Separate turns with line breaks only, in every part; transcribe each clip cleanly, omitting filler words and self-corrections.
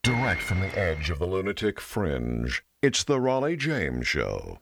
Direct from the edge of the lunatic fringe, it's the Raleigh James Show.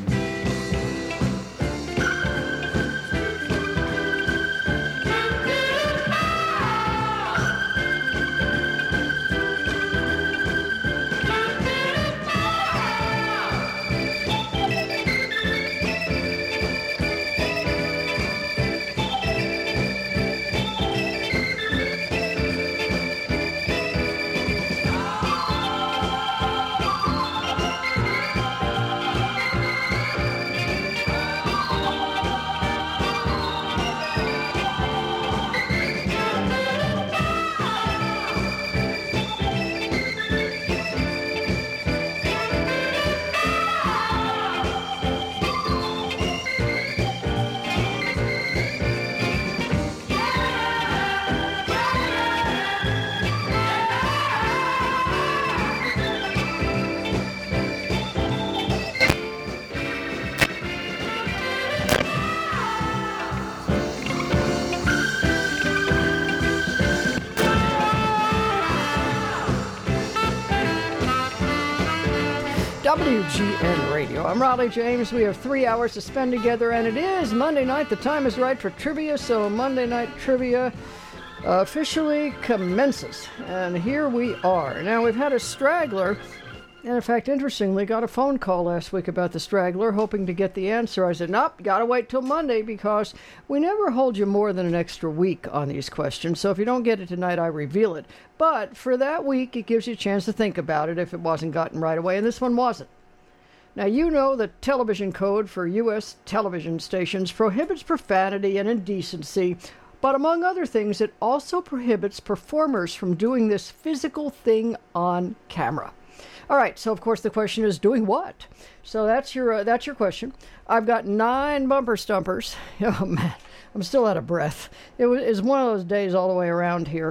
WGN Radio. I'm Raleigh James. We have 3 hours to spend together, and it is Monday night. The time is right for trivia, so Monday Night Trivia officially commences. And here we are. Now, we've had a straggler, and in fact, interestingly, got a phone call last week about the straggler, hoping to get the answer. I said, nope, gotta wait till Monday, because we never hold you more than an extra week on these questions. So if you don't get it tonight, I reveal it. But for that week, it gives you a chance to think about it if it wasn't gotten right away, and this one wasn't. Now, you know the television code for U.S. television stations prohibits profanity and indecency, but among other things, it also prohibits performers from doing this physical thing on camera. All right, so of course the question is, doing what? So that's your question. I've got 9 bumper stumpers. Oh man, I'm still out of breath. It's one of those days all the way around here.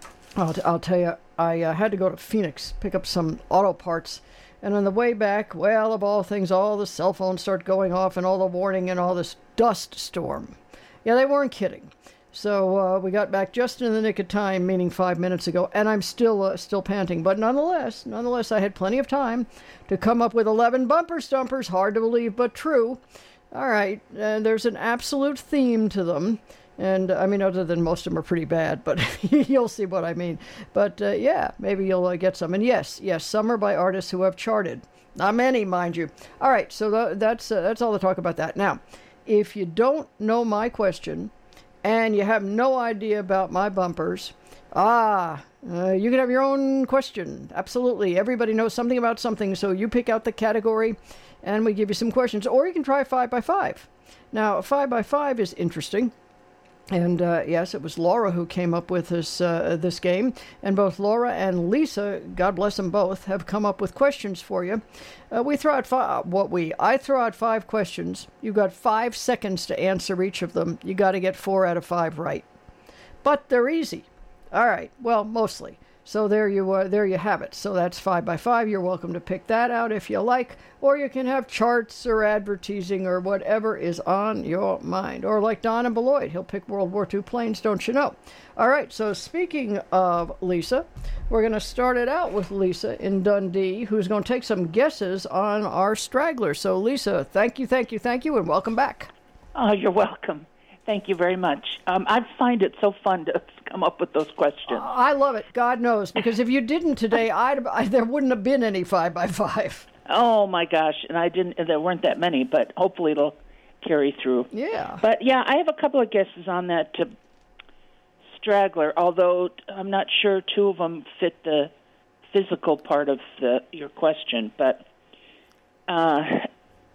I'll tell you, I had to go to Phoenix, pick up some auto parts. And on the way back, well, of all things, all the cell phones start going off and all the warning and all this dust storm. Yeah, they weren't kidding. So we got back just in the nick of time, meaning 5 minutes ago, and I'm still panting. But nonetheless, I had plenty of time to come up with 11 bumper stumpers. Hard to believe, but true. All right, there's an absolute theme to them. And, I mean, other than most of them are pretty bad, but you'll see what I mean. But, yeah, maybe you'll get some. And yes, some are by artists who have charted. Not many, mind you. All right, so that's all the talk about that. Now, if you don't know my question and you have no idea about my bumpers, you can have your own question. Absolutely. Everybody knows something about something, so you pick out the category and we give you some questions. Or you can try 5x5. Now, 5x5 is interesting. And yes, it was Laura who came up with this game. And both Laura and Lisa, God bless them both, have come up with questions for you. I throw out 5 questions. You've got 5 seconds to answer each of them. You got to get 4 out of 5 right. But they're easy. All right. Well, mostly. So there you have it. So that's 5x5. You're welcome to pick that out if you like, or you can have charts or advertising or whatever is on your mind. Or like Don and Beloit, he'll pick World War II planes, don't you know? All right, so speaking of Lisa, we're going to start it out with Lisa in Dundee, who's going to take some guesses on our straggler. So Lisa, thank you, and welcome back.
Oh, you're welcome. Thank you very much. I find it so fun to come up with those questions.
I love it. God knows, because if you didn't today, there wouldn't have been any 5x5.
Oh my gosh, and there weren't that many, but hopefully it'll carry through.
Yeah.
But yeah, I have a couple of guesses on that straggler, although I'm not sure 2 of them fit the physical part of your question. But how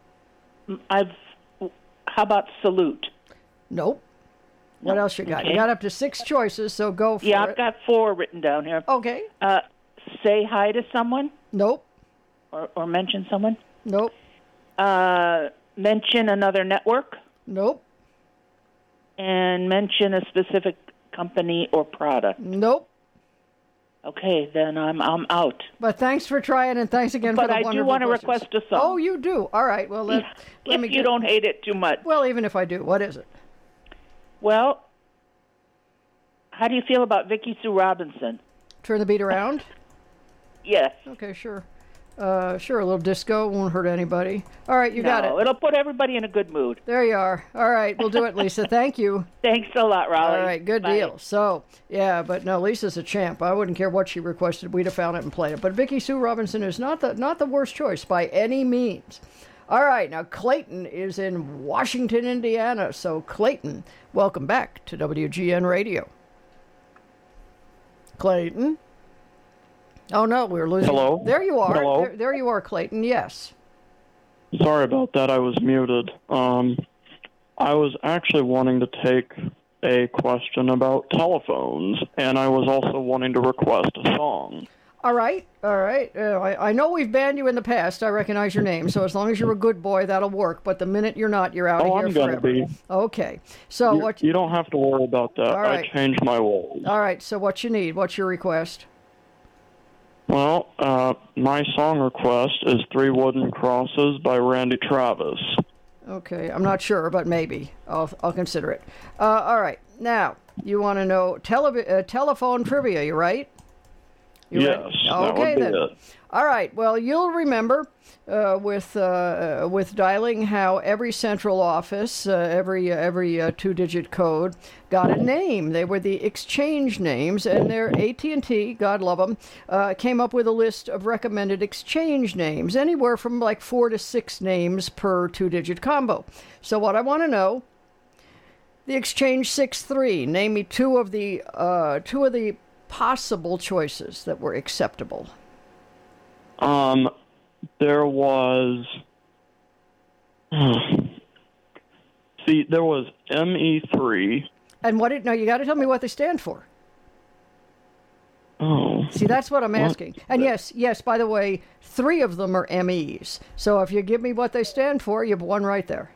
about salute?
Nope. What else you got?
Okay.
You got up to 6 choices, so go for it.
Yeah, I've got 4 written down here.
Okay.
Say hi to someone?
Nope.
Or mention someone?
Nope.
Mention another network?
Nope.
And mention a specific company or product?
Nope.
Okay, then I'm out.
But thanks for trying, and thanks again for the wonderful
But I do want to
questions.
request a song.
Oh, you do? All right. Well, let me
if you don't hate it too much.
Well, even if I do, what is it?
Well, how do you feel about Vicki Sue Robinson?
Turn the beat around?
Yes.
Okay, sure. Sure, a little disco won't hurt anybody. All right, you got it.
It'll put everybody in a good mood.
There you are. All right, we'll do it, Lisa. Thank you.
Thanks a lot, Raleigh.
All right, good
Bye.
deal. So, yeah, but no, Lisa's a champ. I wouldn't care what she requested. We'd have found it and played it. But Vicky Sue Robinson is not the worst choice by any means. All right, now Clayton is in Washington, Indiana. So, Clayton, welcome back to WGN Radio. Clayton? Oh, no, we're losing.
Hello?
There you are.
Hello?
There you are, Clayton. Yes.
Sorry about that. I was muted. I was actually wanting to take a question about telephones, and I was also wanting to request a song.
All right. I know we've banned you in the past. I recognize your name, so as long as you're a good boy, that'll work. But the minute you're not, you're out of here
I'm
forever.
going to be.
Okay. So
You don't have to worry about that.
All right.
I changed my ways.
All right. So what you need? What's your request?
Well, my song request is Three Wooden Crosses by Randy Travis.
Okay. I'm not sure, but maybe I'll consider it. All right. Now you want to know telephone trivia? You right? You
Yes,
ready?
that
Okay
would be
then.
it.
All right. Well, you'll remember with dialing how every central office, every 2-digit code got a name. They were the exchange names, and their AT&T, God love them, came up with a list of recommended exchange names, anywhere from like 4 to 6 names per 2-digit combo. So what I want to know, the exchange 63. Name me two of the possible choices that were acceptable.
There was... See, there was ME3.
And what? No, you got to tell me what they stand for.
Oh.
See, that's what I'm asking. And yes, by the way, 3 of them are MEs. So if you give me what they stand for, you have one right there.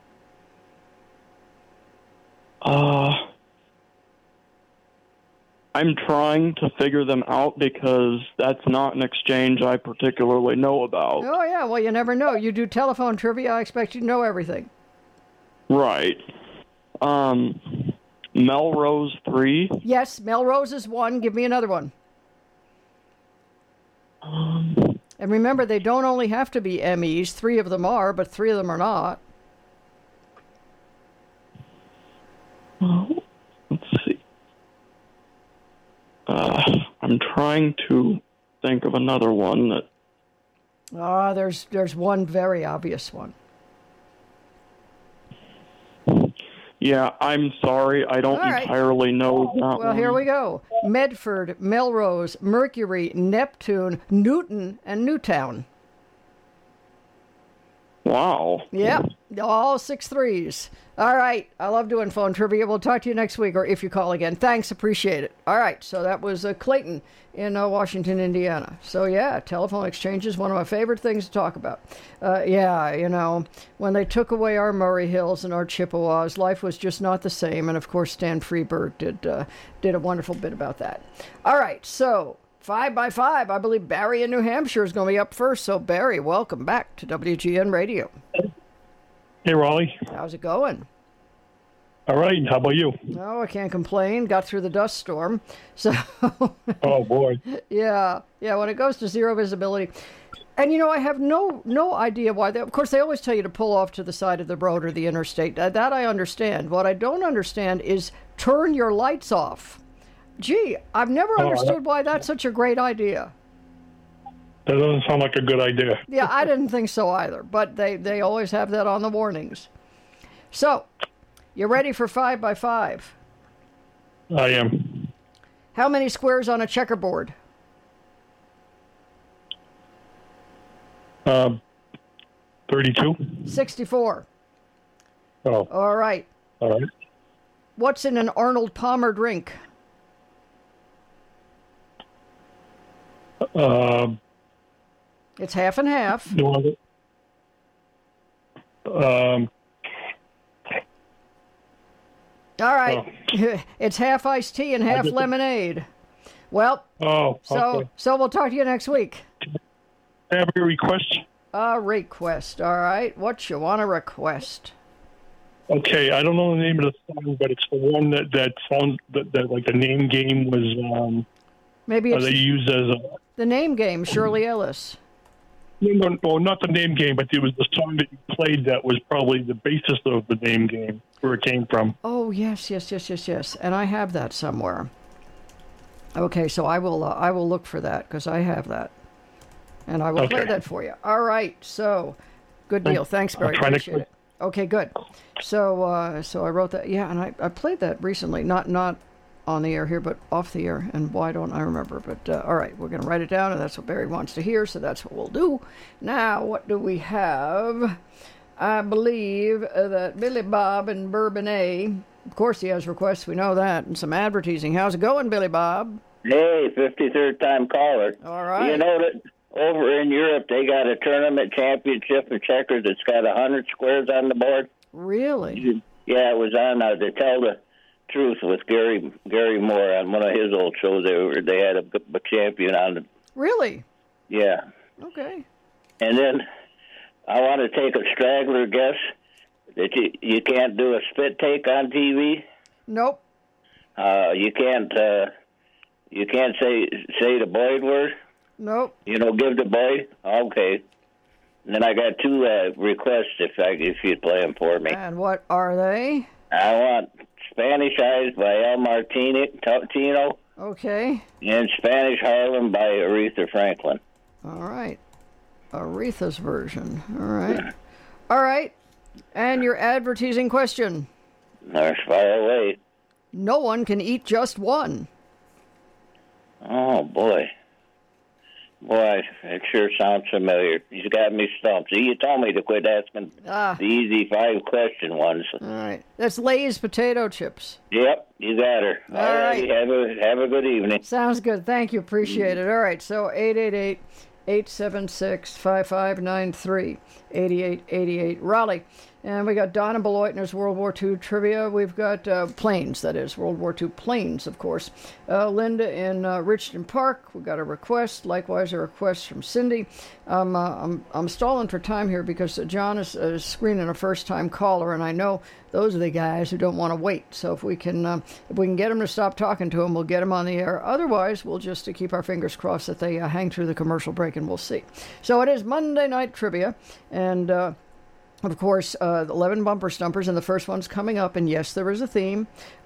I'm trying to figure them out because that's not an exchange I particularly know about.
Oh, yeah, well, you never know. You do telephone trivia, I expect you to know everything.
Right. Melrose 3.
Yes, Melrose is one. Give me another one. And remember, they don't only have to be MEs. 3 of them are, but 3 of them are not.
Let's see. I'm trying to think of another one that...
There's one very obvious one.
Yeah, I'm sorry. I don't entirely know that one.
Well, here we go. Medford, Melrose, Mercury, Neptune, Newton, and Newtown.
Wow.
Yep, all 6 3s. All right, I love doing phone trivia. We'll talk to you next week, or if you call again. Thanks, appreciate it. All right, so that was Clayton in Washington, Indiana. So yeah, telephone exchange is one of my favorite things to talk about. When they took away our Murray Hills and our Chippewas, life was just not the same. And of course, Stan Freberg did a wonderful bit about that. All right, so 5 by 5, I believe Barry in New Hampshire is going to be up first. So Barry, welcome back to WGN Radio.
Hey, Raleigh.
How's it going?
All right. How about you?
Oh, I can't complain. Got through the dust storm. So,
Oh, boy.
yeah. When it goes to zero visibility. And, I have no idea why. Of course, they always tell you to pull off to the side of the road or the interstate. That I understand. What I don't understand is turn your lights off. Gee, I've never understood why that's such a great idea.
That doesn't sound like a good idea.
Yeah, I didn't think so either, but they always have that on the warnings. So, you ready for 5 by 5?
I am.
How many squares on a checkerboard?
32.
64.
Oh,
All right.
all right.
What's in an Arnold Palmer drink? It's half and half.
You want it?
All right. It's half iced tea and half lemonade. Well,
okay.
so we'll talk to you next week.
I have a request.
A request. All right. What you want to request?
Okay, I don't know the name of the song, but it's the one that sounds that like the name game was
Maybe it's
they used as
The Name Game, Shirley Ellis.
No, not the name game, but it was the song that you played that was probably the basis of the name game, where it came from.
Oh, yes. And I have that somewhere. Okay, so I will look for that because I have that. And I will play that for you. All right, so good deal. Thanks, Barry. Appreciate it. Okay, good. So I wrote that. Yeah, and I played that recently. Not on the air here, but off the air. And why don't I remember? But all right, we're going to write it down, and that's what Barry wants to hear, so that's what we'll do. Now, what do we have? I believe that Billy Bob in Bourbonnais, of course he has requests, we know that, and some advertising. How's it going, Billy Bob?
Hey, 53rd time caller.
All right.
You know that over in Europe they got a tournament championship in checkers that's got 100 squares on the board?
Really?
Yeah, it was on To Tell the Truth with Gary Moore on one of his old shows. They had a champion on it.
Really?
Yeah.
Okay.
And then I want to take a straggler guess that you can't do a spit take on TV.
Nope.
You can't say the Boyd word.
Nope.
Give the Boyd. Okay. And then I got two requests if you'd play them for me.
And what are they?
I want Spanish Eyes by El Martino.
Okay.
And Spanish Harlem by Aretha Franklin.
All right. Aretha's version. All right. All right. And your advertising question.
There's fire away.
No one can eat just one.
Oh, boy. Boy, it sure sounds familiar. He's got me stumped. See, you told me to quit asking the easy 5-question ones.
All right. That's Lay's potato chips.
Yep, you got her.
All right.
Have a good evening.
Sounds good. Thank you. Appreciate it. All right. So 888-876-5593. 8888 Raleigh. And we got Donna Beloitner's World War II trivia. We've got planes, that is, World War II planes, of course. Linda in Richton Park, we got a request. Likewise, a request from Cindy. I'm stalling for time here because John is screening a first-time caller, and I know those are the guys who don't want to wait. So if we can get them to stop talking to him, we'll get them on the air. Otherwise, we'll just keep our fingers crossed that they hang through the commercial break, and we'll see. So it is Monday Night Trivia, and of course, 11 bumper stumpers, and the first one's coming up. And yes, there is a theme,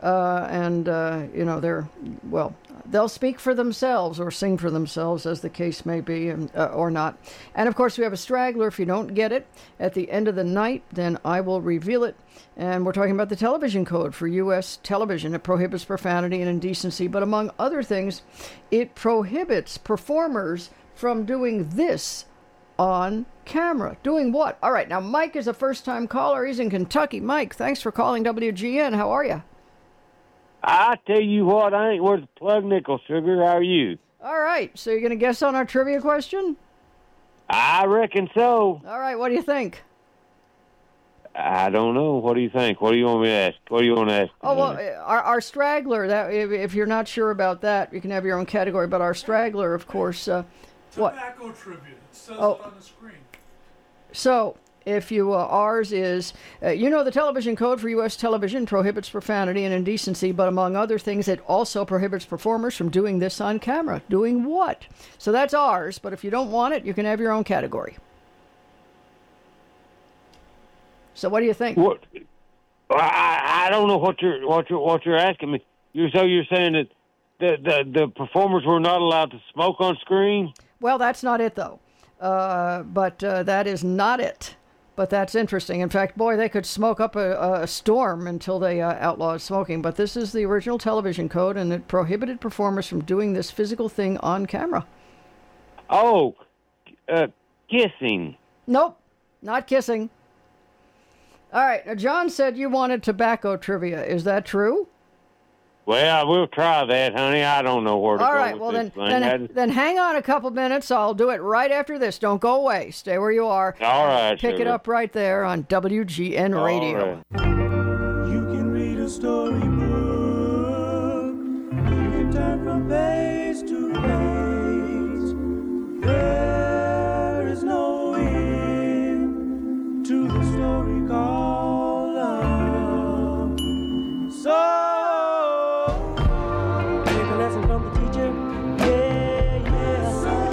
they'll speak for themselves or sing for themselves, as the case may be, or not. And of course, we have a straggler. If you don't get it at the end of the night, then I will reveal it. And we're talking about the television code for U.S. television. It prohibits profanity and indecency, but among other things, it prohibits performers from doing this on camera. Doing what? All right, now Mike is a first-time caller. He's in Kentucky. Mike, thanks for calling WGN. How are you?
I tell you what, I ain't worth a plug nickel, sugar. How are you?
All right, so you're going to guess on our trivia question?
I reckon so.
All right, what do you think?
I don't know. What do you think? What do you want me to ask? What do you want to ask?
Oh, well, our straggler, that if you're not sure about that, you can have your own category, but our straggler, of course, what?
Tobacco trivia. It says it on the screen.
So, if you, ours is, the television code for U.S. television prohibits profanity and indecency, but among other things, it also prohibits performers from doing this on camera. Doing what? So that's ours, but if you don't want it, you can have your own category. So what do you think?
What? I don't know what you're asking me. You're saying that the performers were not allowed to smoke on screen?
Well, that's not it, though. But that is not it. But that's interesting. In fact, boy, they could smoke up a storm until they outlawed smoking. But this is the original television code, and it prohibited performers from doing this physical thing on camera.
Oh, kissing.
Nope, not kissing. All right, now John said you wanted tobacco trivia. Is that true?
Well, we'll try that, honey. I don't know where to
All
go
right,
with
well,
this
then hang on a couple minutes. I'll do it right after this. Don't go away. Stay where you are.
All right,
Pick it up right there on WGN Radio.
Right.
You can read a storybook. You can turn from page to page. There is no end to the story called love. So take a lesson from the teacher. Yeah, yeah.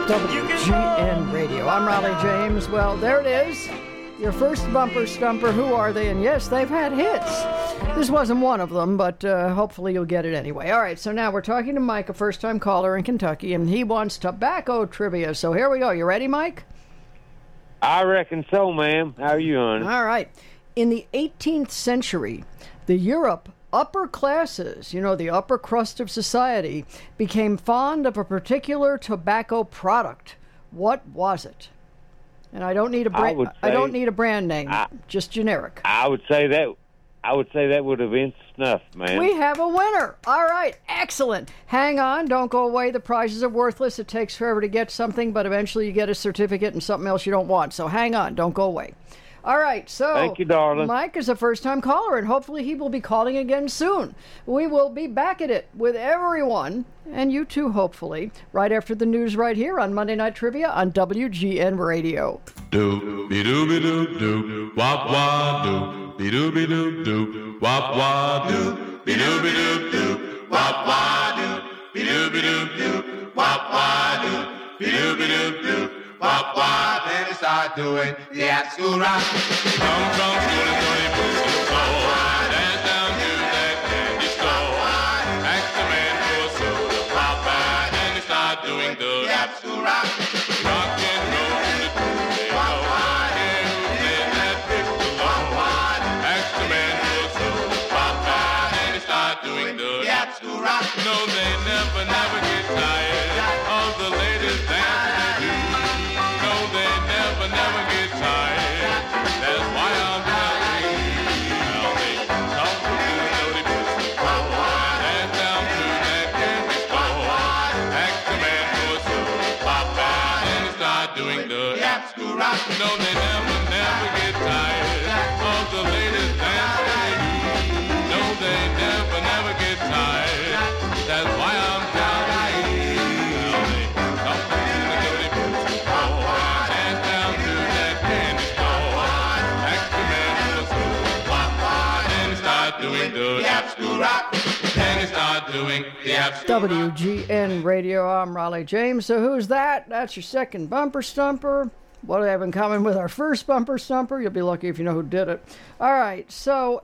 WGN Radio. I'm Raleigh James. Well, there it is. Your first bumper stumper. Who are they? And yes, they've had hits. This wasn't one of them, but hopefully you'll get it anyway. All right, so now we're talking to Mike, a first-time caller in Kentucky, and he wants tobacco trivia. So here we go. You ready, Mike?
I reckon so, ma'am. How are you on?
All right. In the 18th century, the Europe upper classes, the upper crust of society, became fond of a particular tobacco product. What was it? And I don't need a brand name, just generic.
I would say that would have been snuff, man.
We have a winner. All right, excellent. Hang on, don't go away. The prizes are worthless. It takes forever to get something, but eventually you get a certificate and something else you don't want. So hang on, don't go away. All right, so
thank you, darling.
Mike is a first-time caller, and hopefully he will be calling again soon. We will be back at it with everyone, and you too, hopefully, right after the news right here on Monday Night Trivia on WGN Radio.
Do-be-doo-be-doo-doo, wop-wah-doo, be-doo-be-doo-doo, wop-wah-doo, be-doo-be-doo-doo, wop-wah-doo, be-doo-be-doo-doo, wop-wah-doo, be-doo-be-doo-doo. Wop, wop, then they start doing the school rock. Come from school and throw your boots to the floor. Dance down to that candy store. Ask the man for a soda pop, and they start doing the school rock. Rock and roll to the Tuesday go. Yeah, who played that piccolo? Ask the man for a soda pop, and they start doing the school rock. No, they never get tired of the latest dance they do. Never get tired. That's why I'm telling you. Now they talk to the dirty pussy floor. Dance down to that candy store. Ask the man for a soda pop, and they start doing the school rock. No, they never get tired of the latest dance they do. No, they never get tired. That's why I'm telling you. Now they talk to the dirty pussy floor. Doing the school rock, and start doing the
WGN Radio. I'm Raleigh James. So who's that? That's your second bumper stumper. What do they have in common with our first bumper stumper? You'll be lucky if you know who did it. All right, so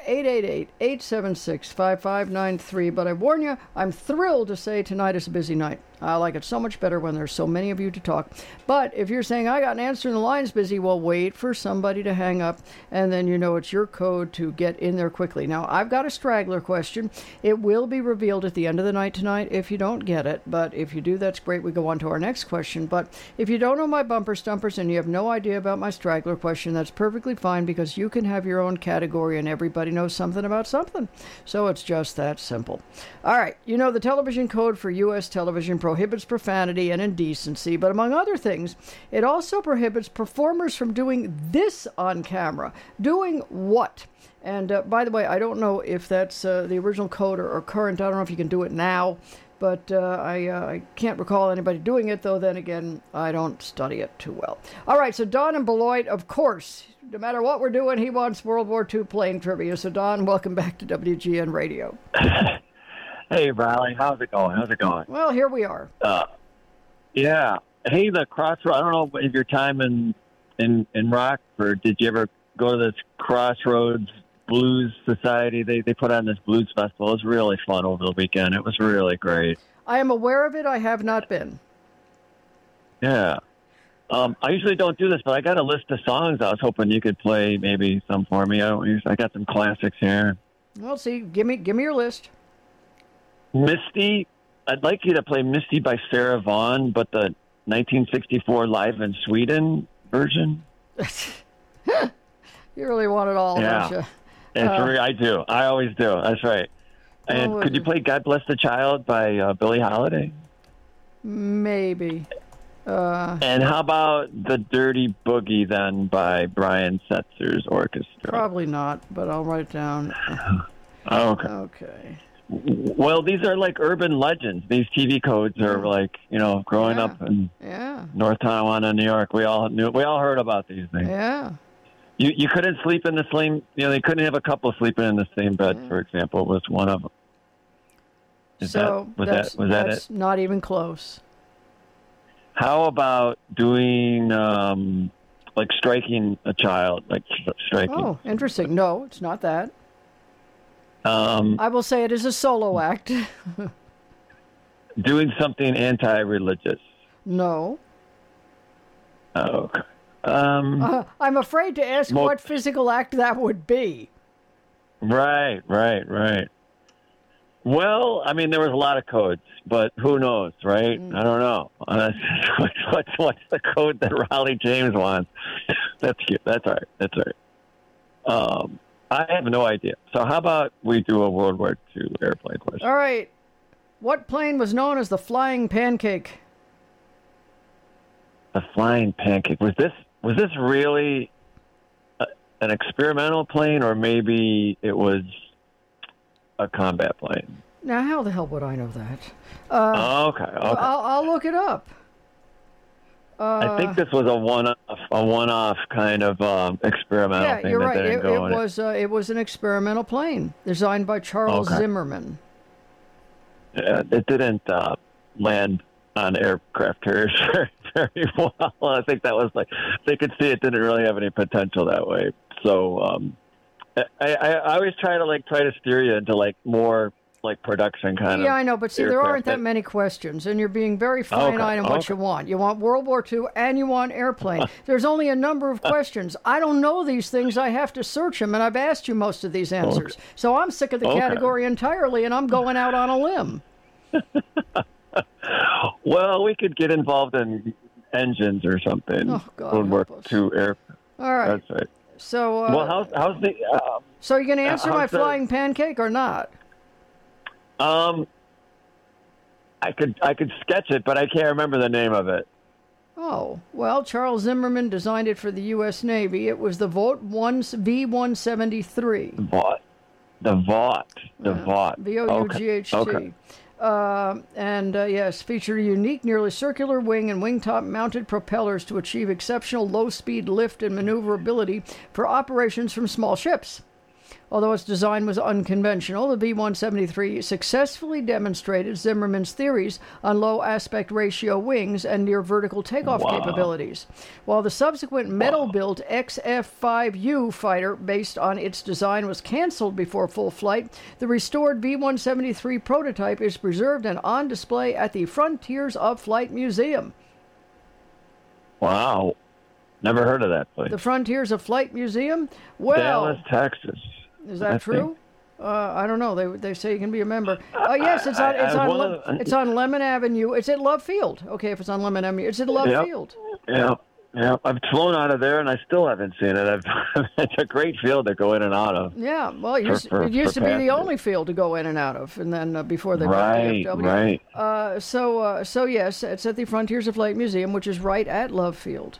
888-876-5593. But I warn you, I'm thrilled to say tonight is a busy night. I like it so much better when there's so many of you to talk. But if you're saying, I got an answer and the line's busy, well, wait for somebody to hang up, and then you know it's your code to get in there quickly. Now, I've got a straggler question. It will be revealed at the end of the night tonight if you don't get it. But if you do, that's great. We go on to our next question. But if you don't know my bumper stumpers and you have no idea about my straggler question, that's perfectly fine, because you can have your own category and everybody knows something about something. So it's just that simple. All right, the television code for U.S. television prohibits profanity and indecency, but among other things, it also prohibits performers from doing this on camera. Doing what? And by the way, I don't know if that's the original code or current. I don't know if you can do it now, but I can't recall anybody doing it, though then again, I don't study it too well. All right, so Don and Beloit, of course, no matter what we're doing, he wants World War II plane trivia. So Don, welcome back to WGN Radio.
Hey, Riley, how's it going?
Well, here we are.
Yeah. Hey, the Crossroads, I don't know if your time in Rockford, did you ever go to this Crossroads Blues Society? They put on this blues festival. It was really fun over the weekend. It was really great.
I am aware of it. I have not been.
Yeah. I usually don't do this, but I got a list of songs. I was hoping you could play maybe some for me. I got some classics here.
Well, see, give me your list.
Misty, I'd like you to play Misty by Sarah Vaughan, but the 1964 Live in Sweden version.
You really want it all, don't you?
I do. I always do. That's right. And could you play God Bless the Child by Billie Holiday?
Maybe.
And how about The Dirty Boogie, then, by Brian Setzer's Orchestra?
Probably not, but I'll write it down.
Okay. Well, these are like urban legends. These TV codes are like, growing up in North Tonawanda, New York. We all heard about these things.
Yeah.
You couldn't sleep in the same, they couldn't have a couple sleeping in the same bed, for example, was one of them.
Was that it? Not even close.
How about doing like striking a child, like striking?
Oh, interesting. No, it's not that.
I
will say it is a solo act.
Doing something anti-religious.
No.
Oh, okay.
I'm afraid to ask what physical act that would be.
Right. Well, I mean, there was a lot of codes, but who knows, right? I don't know. What's the code that Raleigh James wants? That's cute. That's all right. I have no idea. So how about we do a World War II airplane question?
All right. What plane was known as the Flying Pancake?
The Flying Pancake. Was this really an experimental plane, or maybe it was a combat plane?
Now, how the hell would I know that?
Okay.
I'll look it up.
I think this was a one-off kind of experimental thing.
Yeah, you're right. It was an experimental plane designed by Charles Zimmerman.
Yeah, it didn't land on aircraft carriers very well. I think that was they could see it didn't really have any potential that way. So I always try to steer you into more production kind of.
Yeah, I know, but see, there aren't that many questions, and you're being very finite on what you want. You want World War II and you want airplane. There's only a number of questions. I don't know these things. I have to search them, and I've asked you most of these answers. So I'm sick of the category entirely, and I'm going out on a limb.
Well, we could get involved in engines or something.
Oh, God,
World War II air.
All right.
That's right.
So,
well, how's the?
So you're going to answer my flying pancake or not?
I could sketch it, but I can't remember the name of it.
Oh, well, Charles Zimmerman designed it for the U.S. Navy. It was the Vought V-173.
The Vought.
V-O-U-G-H-T.
Okay.
Yes, featured a unique, nearly circular wing and wingtop-mounted propellers to achieve exceptional low-speed lift and maneuverability for operations from small ships. Although its design was unconventional, the V-173 successfully demonstrated Zimmerman's theories on low aspect ratio wings and near vertical takeoff capabilities. While the subsequent metal-built XF-5U fighter, based on its design, was canceled before full flight, the restored V-173 prototype is preserved and on display at the Frontiers of Flight Museum.
Wow. Never heard of that place.
The Frontiers of Flight Museum? Well,
Dallas, Texas.
Is that true? I don't know. They say you can be a member. Yes, it's on Lemon Avenue. It's at Love Field. Okay, if it's on Lemon Avenue, it's at Love Field.
Yeah. I've flown out of there and I still haven't seen it. It's a great field to go in and out of.
Yeah, well, it used to be the only field to go in and out of, and then before they built DFW.
Right.
So yes, it's at the Frontiers of Flight Museum, which is right at Love Field.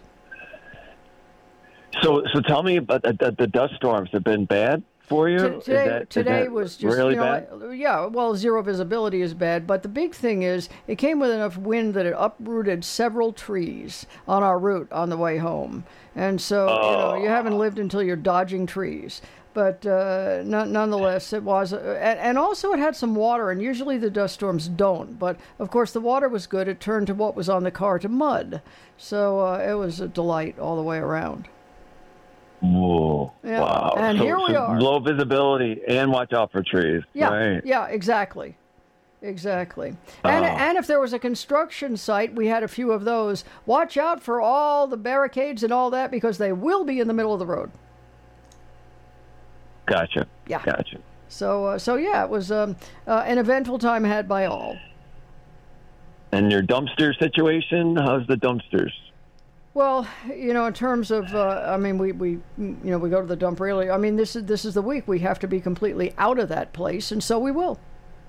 So tell me about the dust storms. Have been bad for you?
Today was just
really bad.
Yeah, well, zero visibility is bad, but the big thing is it came with enough wind that it uprooted several trees on our route on the way home, and so you haven't lived until you're dodging trees. But nonetheless, it was, and also it had some water, and usually the dust storms don't. But of course, the water was good. It turned to what was on the car to mud, so it was a delight all the way around.
Whoa!
Yeah.
Wow!
And here we are.
Low visibility, and watch out for trees.
Yeah,
right.
Yeah, exactly. And if there was a construction site, we had a few of those. Watch out for all the barricades and all that because they will be in the middle of the road.
Gotcha.
Yeah.
Gotcha.
So yeah, it was an eventful time had by all.
And your dumpster situation? How's the dumpsters?
Well, in terms of, we go to the dump really. I mean, this is the week we have to be completely out of that place, and so we will.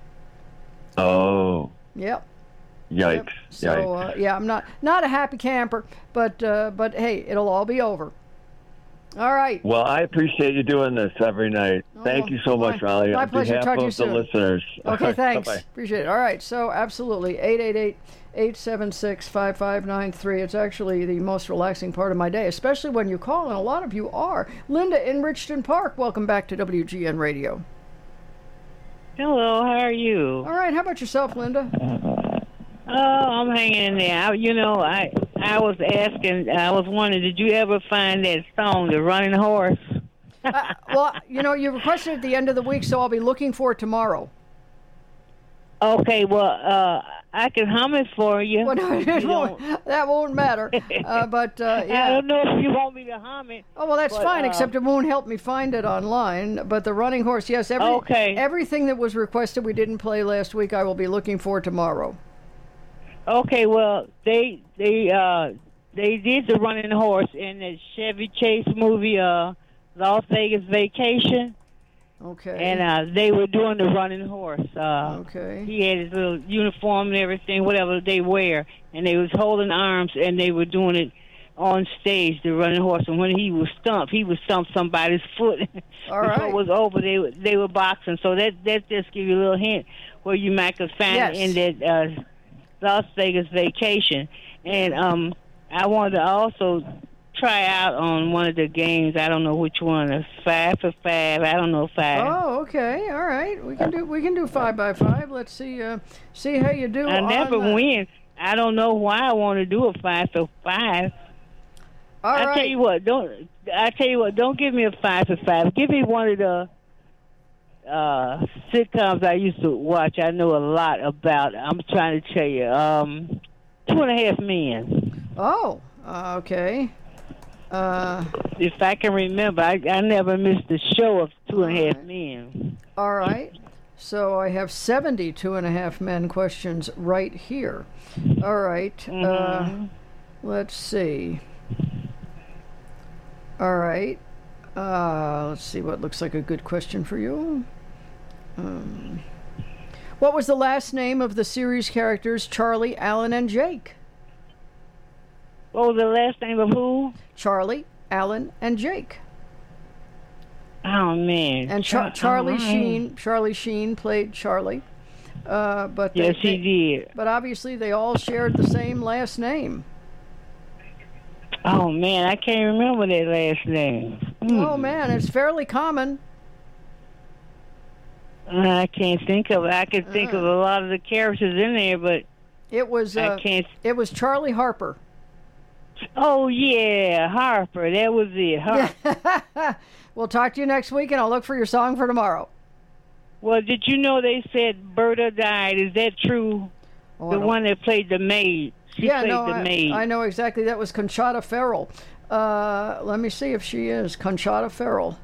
Oh.
Yep.
Yikes!
Yep. So I'm not a happy camper, but hey, it'll all be over. All right.
Well, I appreciate you doing this every night. Thank you so much, Raleigh.
My pleasure. Talk to you soon.
On behalf of the listeners.
Okay, thanks.
Bye-bye.
Appreciate it. All right, so absolutely, 888-876-5593. It's actually the most relaxing part of my day, especially when you call, and a lot of you are. Linda in Richton Park, welcome back to WGN Radio.
Hello, how are you?
All right, how about yourself, Linda?
Oh, I'm hanging in there. I was asking, I was wondering, did you ever find that song, The Running Horse?
Well, you requested it at the end of the week, so I'll be looking for it tomorrow.
Okay, well, I can hum it for you.
Well, no, that won't matter. But yeah.
I don't know if you want me to hum it.
Oh, well, that's fine, except it won't help me find it online. But the running horse, yes, everything that was requested we didn't play last week, I will be looking for tomorrow.
Okay, well, they did the running horse in the Chevy Chase movie, Las Vegas Vacation.
Okay.
And they were doing the running horse.
Okay.
He had his little uniform and everything, whatever they wear, and they was holding arms, and they were doing it on stage, the running horse. And when he was stumped somebody's foot.
All right.
Before it was over, they were boxing. So that just give you a little hint where you might could find it in that Las Vegas Vacation. And I wanted to also try out on one of the games. I don't know which one. It's 5 for 5. I don't know 5.
Oh, okay. All right. We can do 5 by 5. Let's see how you do.
I never win. I don't know why I want to do a 5 for 5.
All right.
I tell you what. Don't give me a 5 for 5. Give me one of the sitcoms I used to watch. I know a lot about. I'm trying to tell you. 2.5 Men.
Oh. Okay.
If I can remember, I never missed the show of 2.5 Men.
All right. So I have 70 2.5 Men questions right here. All right. Let's see. All right. Let's see what looks like a good question for you. What was the last name of the series characters Charlie, Alan, and Jake?
What was the last name of who?
Charlie, Alan, and Jake.
Oh, man.
And Charlie Sheen played Charlie. But
yes, he did.
But obviously they all shared the same last name.
Oh, man, I can't remember their last name.
Oh, man, it's fairly common.
I can't think of it. I can think of a lot of the characters in there, but
it was It was Charlie Harper.
Oh, yeah, Harper. That was it, Harper.
We'll talk to you next week, and I'll look for your song for tomorrow.
Well, did you know they said Berta died? Is that true? The one that played the maid. She played the maid.
I know exactly. That was Conchata Ferrell. Let me see if she is. Conchata Ferrell.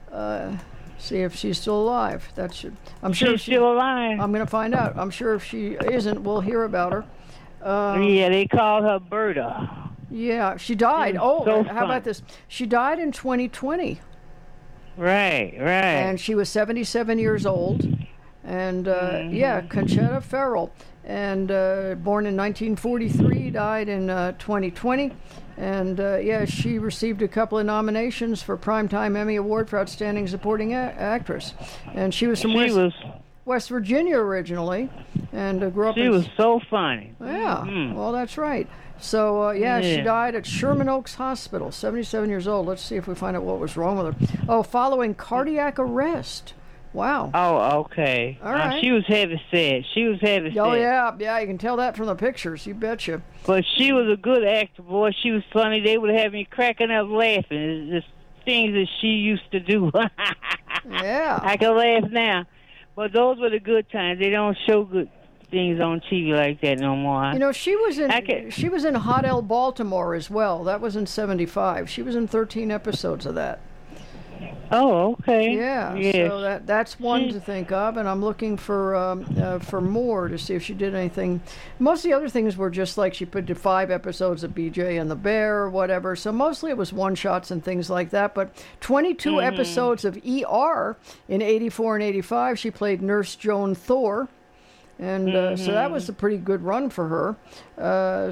See if she's still alive. I'm sure
she's still alive.
I'm going to find out. I'm sure if she isn't, we'll hear about her.
Yeah, they called her Berta.
Yeah, she died. How about this? She died in 2020.
Right.
And she was 77 years old. And, Conchata Ferrell. And born in 1943, died in 2020. And, she received a couple of nominations for Primetime Emmy Award for Outstanding Supporting Actress. And she was from West Virginia originally. And grew up
She was so funny.
Yeah, well, that's right. So, she died at Sherman Oaks Hospital, 77 years old. Let's see if we find out what was wrong with her. Oh, following cardiac arrest. Wow.
Oh, okay.
All right.
She was heavy set.
Oh, yeah, you can tell that from the pictures, you betcha.
But she was a good actor, boy. She was funny. They would have me cracking up laughing. It's the things that she used to do.
Yeah.
I can laugh now. But those were the good times. They don't show good things on TV like that no more.
You know, she was in Hot L Baltimore as well. That was in 75. She was in 13 episodes of that.
Oh, okay.
Yeah.
Yes.
So that's one to think of, and I'm looking for more to see if she did anything. Most of the other things were just like she put 5 episodes of BJ and the Bear or whatever. So mostly it was one-shots and things like that. But 22 episodes of ER in 84 and 85. She played Nurse Joan Thor. And so that was a pretty good run for her.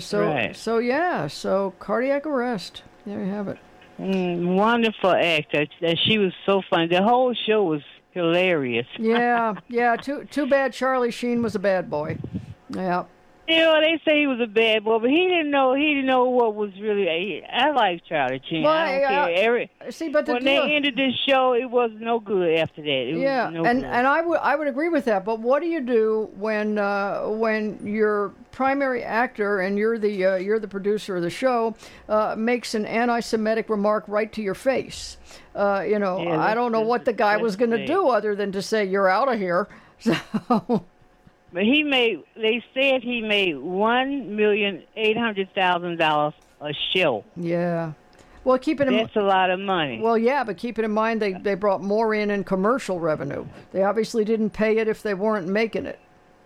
So cardiac arrest. There you have it.
Wonderful actor. She was so funny. The whole show was hilarious.
Yeah. Too bad Charlie Sheen was a bad boy. Yeah.
they say he was a bad boy, but he didn't know what was really. I like Charlie Chin.
Well,
I don't care.
See, but
when they ended this show, it was no good after that. It was no good.
And I would agree with that. But what do you do when your primary actor and you're the producer of the show makes an anti-Semitic remark right to your face? I don't know what the guy was going to do other than to say you're out of here. So.
But they said he made $1,800,000 a show.
Yeah. Well,
that's a lot of money.
Well, yeah, but keep it in mind they brought more in commercial revenue. They obviously didn't pay it if they weren't making it.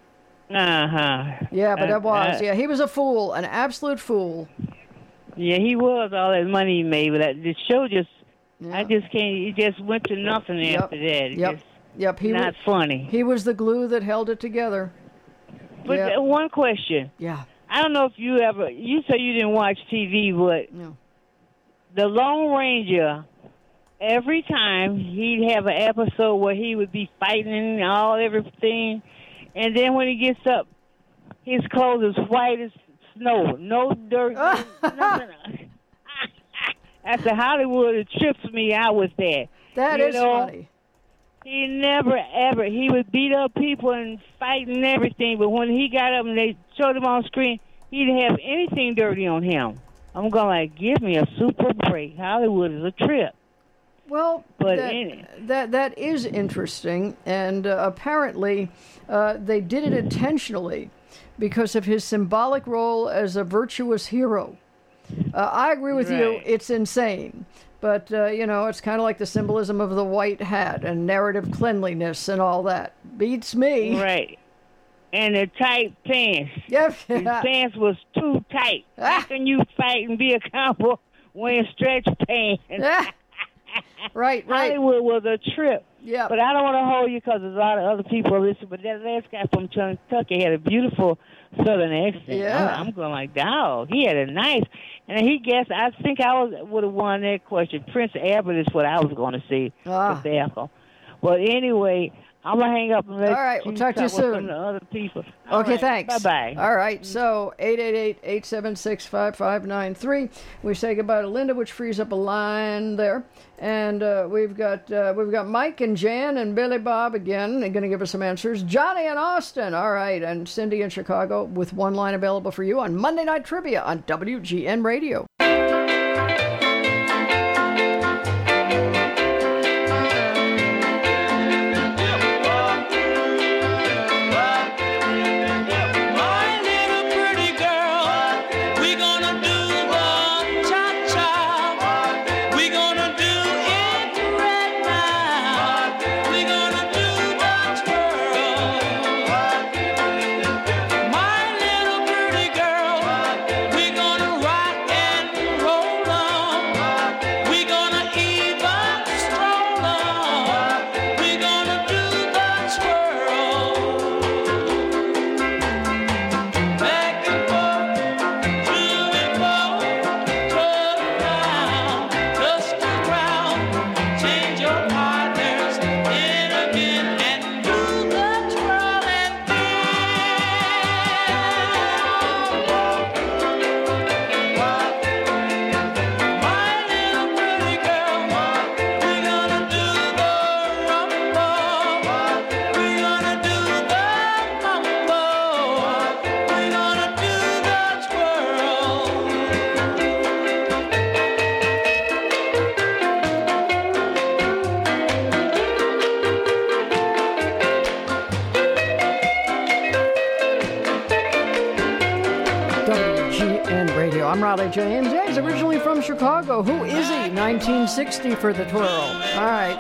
Yeah, but he was a fool, an absolute fool.
Yeah, he was, all that money he made, but the show I just can't, it just went to nothing after that.
Yep,
not funny.
He was the glue that held it together.
But one question.
Yeah.
I don't know if you say you didn't watch TV, but the Lone Ranger, every time he'd have an episode where he would be fighting and everything, and then when he gets up, his clothes is white as snow, no dirt, nothing. That's a Hollywood. It trips me out with that.
That is funny.
He never, ever, he would beat up people and fight and everything, but when he got up and they showed him on screen, he didn't have anything dirty on him. I'm going give me a super break. Hollywood is a trip.
Well, but that is interesting, and apparently they did it intentionally because of his symbolic role as a virtuous hero. I agree with you, it's insane. But, it's kind of like the symbolism of the white hat and narrative cleanliness and all that. Beats me.
Right. And the tight pants.
Yep.
His pants was too tight. How can you fight and be a cowboy wearing stretch pants?
Right.
Hollywood was a trip.
Yeah.
But I don't want to hold you because there's a lot of other people listening. But that last guy from Kentucky had a beautiful Southern accent.
Yeah.
I'm going dog. He had a nice. And he guessed. I think I would have won that question. Prince Albert is what I was going to say. Well, anyway, I'm going to hang up and let
all right, we'll talk to you soon.
From the other people.
Okay,
right,
thanks.
Bye-bye.
All right, so 888-876-5593. We say goodbye to Linda, which frees up a line there. And we've got Mike and Jan and Billy Bob again. They're going to give us some answers. Johnny in Austin. All right, and Cindy in Chicago with one line available for you on Monday Night Trivia on WGN Radio. I'm Raleigh James. Yeah, he's originally from Chicago. Who is he? 1960 for the twirl. All right,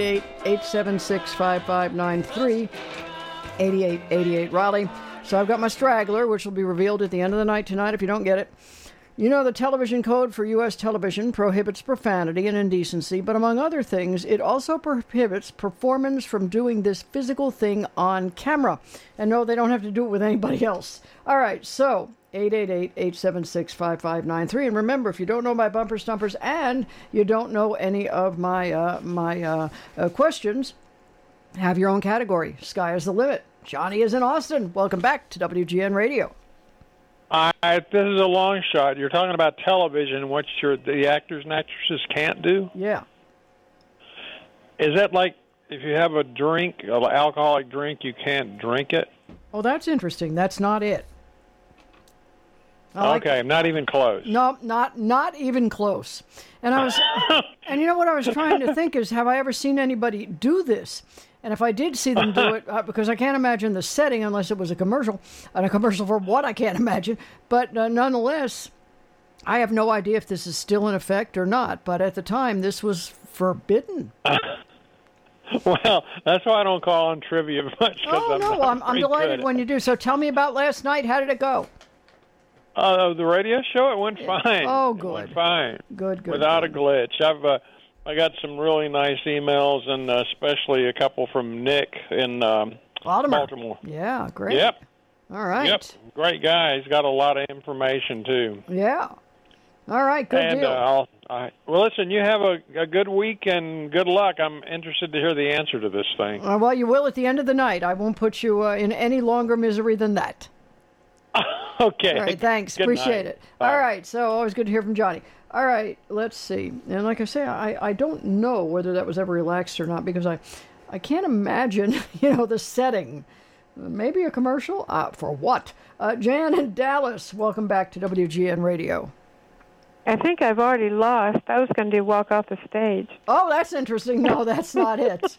888-876-5593, 8888 Raleigh. So I've got my straggler, which will be revealed at the end of the night tonight if you don't get it. You know, the television code for U.S. television prohibits profanity and indecency, but among other things, it also prohibits performers from doing this physical thing on camera. And no, they don't have to do it with anybody else. All right, so 888-876-5593. And remember, if you don't know my bumper stumpers and you don't know any of my questions, have your own category. Sky is the limit. Johnny is in Austin. Welcome back to WGN Radio.
This is a long shot. You're talking about television, which the actors and actresses can't do?
Yeah.
Is that like if you have an alcoholic drink, you can't drink it?
Oh, that's interesting. That's not it.
Okay, not even close.
No, not even close. And and you know what I was trying to think is, have I ever seen anybody do this? And if I did see them do it, because I can't imagine the setting unless it was a commercial, and a commercial for what I can't imagine. But nonetheless, I have no idea if this is still in effect or not. But at the time, this was forbidden.
Well, that's why I don't call on trivia much.
I'm delighted when you do. So tell me about last night. How did it go?
The radio show, it went fine.
Oh, good.
It went fine.
Good.
Without a glitch. I got some really nice emails, and especially a couple from Nick in Baltimore.
Yeah, great.
Yep.
All right.
Yep. Great guy. He's got a lot of information, too.
Yeah. All right, good deal.
Well, listen, you have a good week and good luck. I'm interested to hear the answer to this thing.
Well, you will at the end of the night. I won't put you in any longer misery than that.
Okay.
All right, thanks.
Good
Appreciate
night.
it.
Bye.
All right, so always good to hear from Johnny. All right, let's see. And like I say, I don't know whether that was ever relaxed or not, because I can't imagine, the setting. Maybe a commercial? For what? Jan in Dallas, welcome back to WGN Radio.
I think I've already lost. I was going to walk off the stage.
Oh, that's interesting. No, that's not it.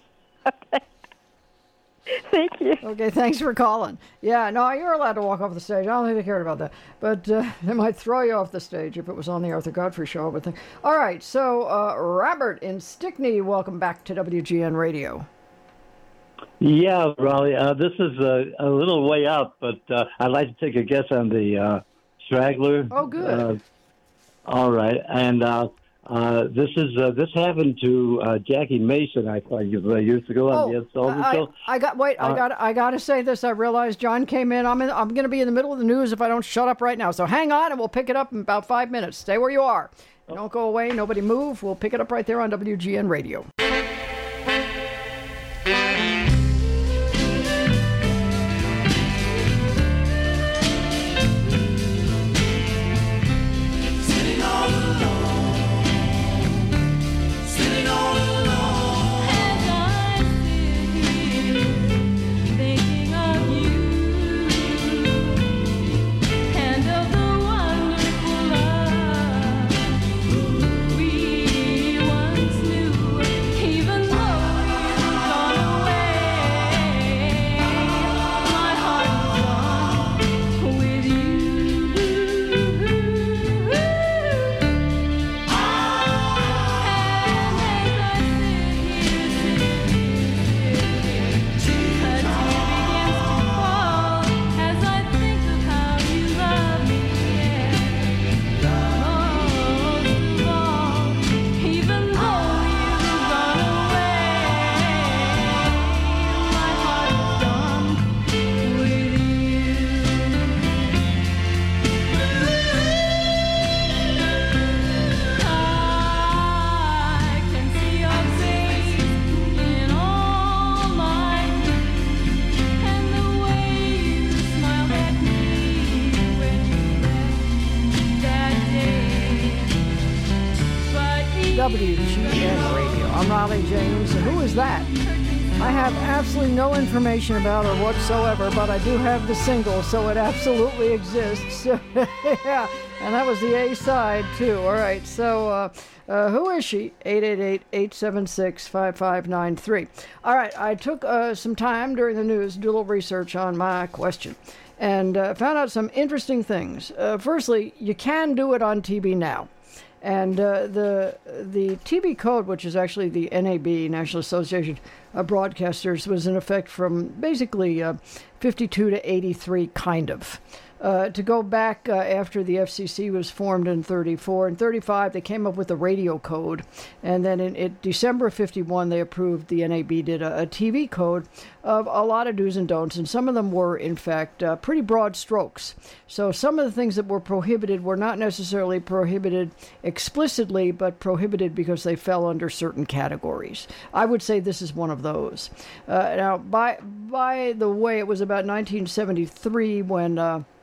Thank you.
Okay, thanks for calling. Yeah, no, you're allowed to walk off the stage. I don't think they cared about that. But they might throw you off the stage if it was on the Arthur Godfrey show, I would think. All right, so Robert in Stickney, welcome back to WGN Radio.
Yeah, Raleigh, this is a little way out, but I'd like to take a guess on the Straggler.
Oh, good.
All right, and this happened to Jackie Mason, I thought, years ago on the Ed Sullivan show.
I got to say this. I realized John came in. I'm going to be in the middle of the news if I don't shut up right now. So hang on, and we'll pick it up in about 5 minutes. Stay where you are. Don't go away. Nobody move. We'll pick it up right there on WGN Radio. WGN Radio. I'm Raleigh James, and who is that? I have absolutely no information about her whatsoever, but I do have the single, so it absolutely exists. Yeah, and that was the A-side, too. All right, so who is she? 888-876-5593. All right, I took some time during the news to do a little research on my question and found out some interesting things. Firstly, you can do it on TV now. And the TV code, which is actually the NAB, National Association of Broadcasters, was in effect from basically 52 to 83, kind of. To go back after the FCC was formed in 34 and 35, they came up with the radio code. And then in December of 51, they approved, the NAB did a TV code of a lot of do's and don'ts. And some of them were, in fact, pretty broad strokes. So some of the things that were prohibited were not necessarily prohibited explicitly, but prohibited because they fell under certain categories. I would say this is one of those. Now, by the way, it was about 1973 when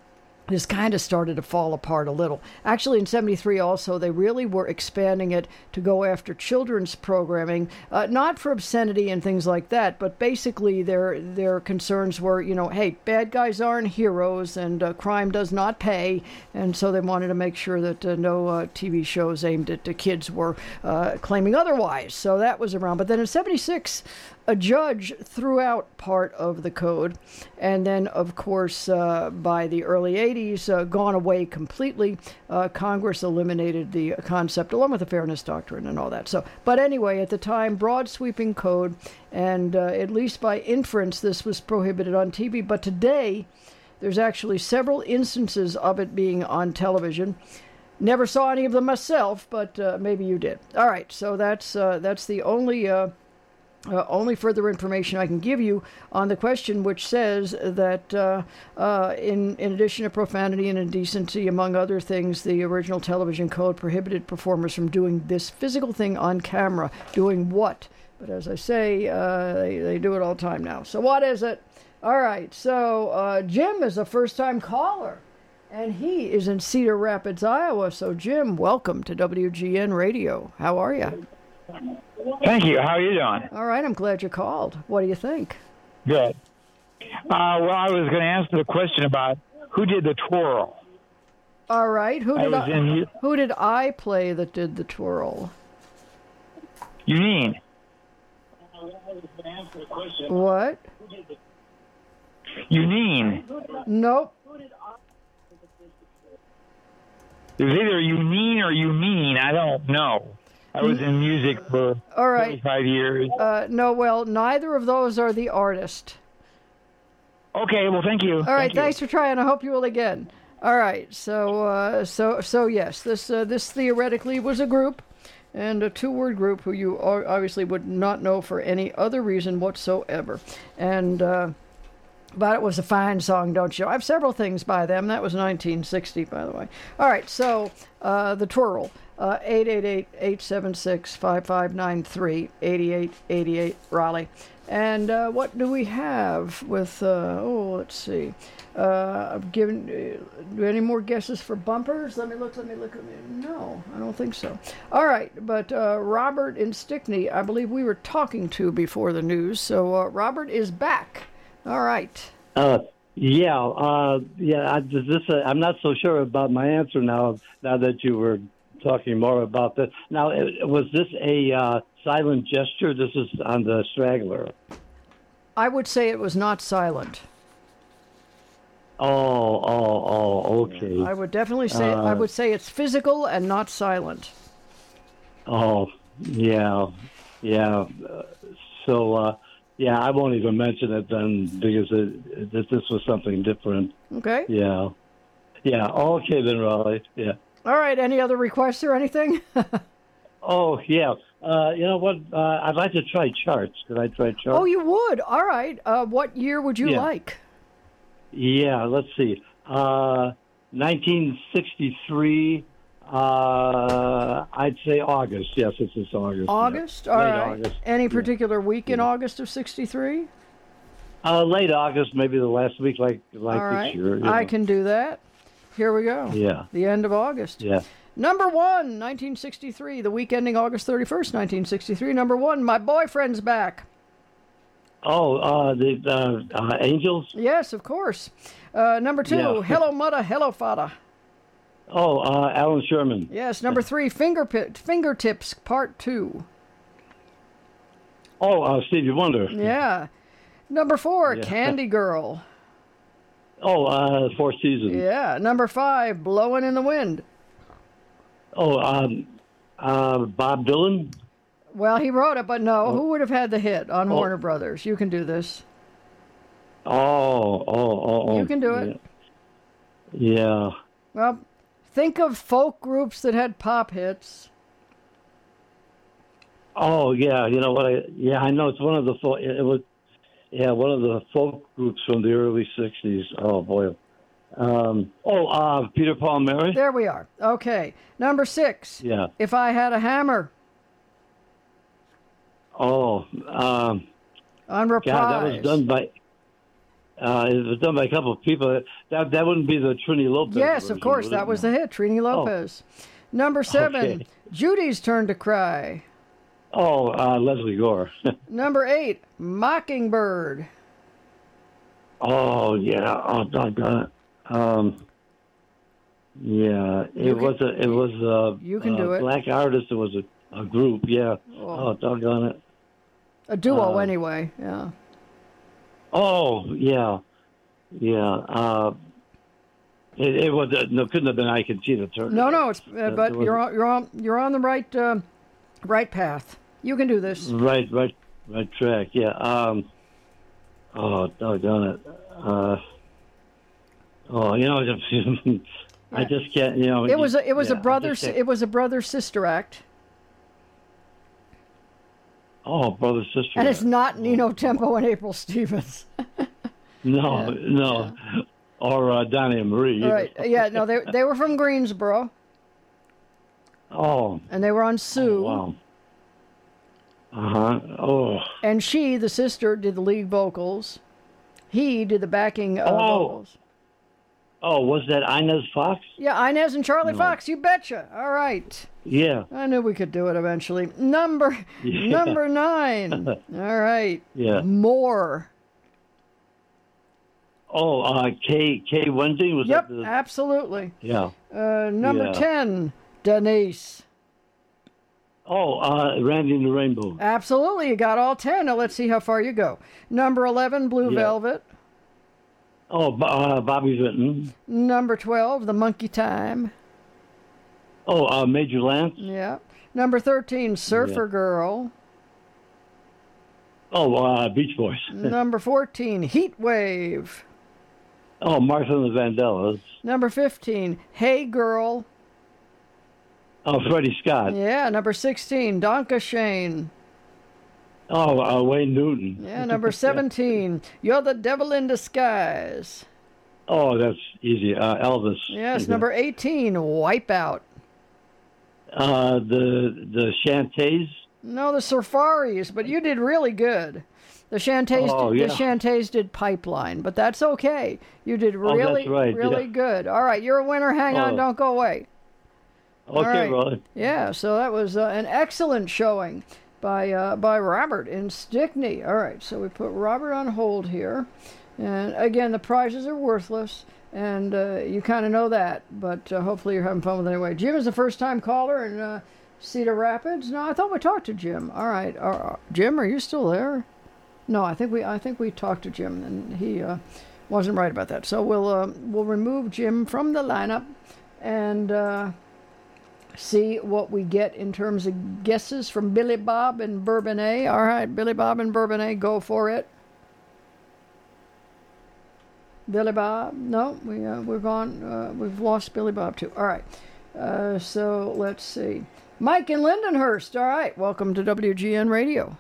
this kind of started to fall apart a little. Actually, in 73 also, they really were expanding it to go after children's programming, not for obscenity and things like that, but basically their concerns were, hey, bad guys aren't heroes and crime does not pay, and so they wanted to make sure that no TV shows aimed at kids were claiming otherwise. So that was around. But then in 76, a judge threw out part of the code, and then, of course, by the early 80s, gone away completely. Congress eliminated the concept, along with the Fairness Doctrine and all that. So, but anyway, at the time, broad sweeping code, and at least by inference, this was prohibited on TV. But today, there's actually several instances of it being on television. Never saw any of them myself, but maybe you did. All right, so that's the only further information I can give you on the question, which says that in addition to profanity and indecency, among other things, the original television code prohibited performers from doing this physical thing on camera. Doing what? But as I say, they do it all the time now. So what is it? All right, so Jim is a first-time caller, and he is in Cedar Rapids, Iowa. So Jim, welcome to WGN Radio. How are you?
Thank you. How are you doing?
All right. I'm glad you called. What do you think?
Good. Well, I was going to answer the question about who did the twirl.
All right. Who did I play that did the twirl?
You mean?
What?
You mean?
Nope.
It was either you mean or you mean. I don't know. I was in music for 25 years.
No, well, neither of those are the artist.
Okay, well, thank you.
All right, thanks for trying. I hope you will again. All right, so yes, this theoretically was a group, and a two-word group who you obviously would not know for any other reason whatsoever. And but it was a fine song, don't you? I have several things by them. That was 1960, by the way. All right, so the twirl. 888-876-5593, 8888 Raleigh. And what do we have with, let's see. I've given, do any more guesses for bumpers? Let me look. No, I don't think so. All right, but Robert in Stickney, I believe we were talking to before the news. So Robert is back. All right.
I'm not so sure about my answer now that you were talking more about that. Now, was this a silent gesture? This is on the Straggler.
I would say it was not silent.
Oh, okay.
I would definitely say, I would say it's physical and not silent.
Oh, yeah. I won't even mention it then because this was something different.
Okay.
Yeah. Okay then, Raleigh. Yeah.
All right. Any other requests or anything?
Oh, yeah. You know what? I'd like to try charts. Could I try charts?
Oh, you would? All right. What year would you like?
Yeah, let's see. 1963, I'd say August. Yes, it's August.
August?
Yeah.
All
late
right.
August.
Any particular week in August of 63?
Late August, maybe the last week like
All right.
this year.
I can do that. Here we go.
Yeah.
The end of August.
Yeah.
Number 1, 1963, the week ending August 31st, 1963. Number 1, My Boyfriend's Back.
Oh, the Angels?
Yes, of course. Number 2,
Yeah.
Hello Mudda, Hello Fada.
Oh, Alan Sherman.
Yes. Number 3, Fingertips, Part 2.
Oh, Stevie Wonder.
Yeah. Number 4,
Yeah.
Candy Girl.
Oh, Four Seasons.
Yeah. Number 5, Blowing in the Wind.
Oh, Bob Dylan.
Well, he wrote it, but no. Who would have had the hit on Warner Brothers? You can do this.
Oh.
You can do it.
Yeah.
Well, think of folk groups that had pop hits.
Oh, yeah. You know what? I know it's one of the one of the folk groups from the early '60s. Oh boy. Peter, Paul, and Mary.
There we are. Okay. Number 6.
Yeah.
If I Had a Hammer.
Oh.
On Reprise.
God, that was done by. It was done by a couple of people. That wouldn't be the Trini Lopez.
Yes,
version,
of course. That was the hit, Trini Lopez. Number 7,
Okay.
Judy's Turn to Cry.
Leslie Gore.
Number 8, Mockingbird.
Oh, yeah. Oh, doggone it. Yeah, it was
you can do it.
Black artist. It was a group, yeah. Oh, doggone it.
A duo, anyway, yeah.
Oh, yeah. Yeah. It was couldn't have been I Can See the Turn.
No, it's but you're on the right path. You can do this.
Right track. Yeah. Oh, doggone it. I just can't.
It was a brother sister act.
Oh, brother sister.
And it's not Nino Tempo and April Stevens.
No. Yeah. Or Donnie and Marie.
Right. Yeah. No, they were from Greensboro.
Oh.
And they were on Sue.
Oh, wow. Oh.
And she, the sister, did the lead vocals. He did the backing vocals.
Oh, was that Inez Fox?
Yeah, Inez and Charlie Fox. You betcha. All right.
Yeah.
I knew we could do it eventually. Number 9. All right.
Yeah.
More.
Oh, Kay Wendy was.
Yep, absolutely.
Yeah.
Number 10, Denise.
Oh, Randy and the Rainbow.
Absolutely, you got all 10. Now let's see how far you go. Number 11, Blue Velvet.
Oh, Bobby Vinton.
Number 12, The Monkey Time.
Oh, Major Lance.
Yeah. Number 13, Surfer Girl.
Oh, Beach Boys.
Number 14, Heat Wave.
Oh, Martha and the Vandellas.
Number 15, Hey Girl.
Oh, Freddie Scott.
Yeah. Number 16, Donka Shane.
Oh, Wayne Newton.
Yeah. Number 17, You're the Devil in Disguise.
Oh, that's easy. Elvis.
Yes. Number 18, Wipeout.
The Shantays.
No, the Safaris, but you did really good. The Shantays did Pipeline, but that's okay. You did really good. All right, you're a winner. Hang on, don't go away.
Okay, brother.
Yeah, so that was an excellent showing by Robert in Stickney. All right, so we put Robert on hold here. And again, the prizes are worthless, and you kind of know that, but hopefully you're having fun with it anyway. Jim is a first-time caller in Cedar Rapids. No, I thought we talked to Jim. All right, Jim, are you still there? No, I think we talked to Jim, and he wasn't right about that. So we'll remove Jim from the lineup and see what we get in terms of guesses from Billy Bob and Bourbonnais. All right, Billy Bob and Bourbonnais, go for it. Billy Bob? No, we're gone. We've lost Billy Bob too. All right, so let's see. Mike in Lindenhurst. All right, welcome to WGN Radio.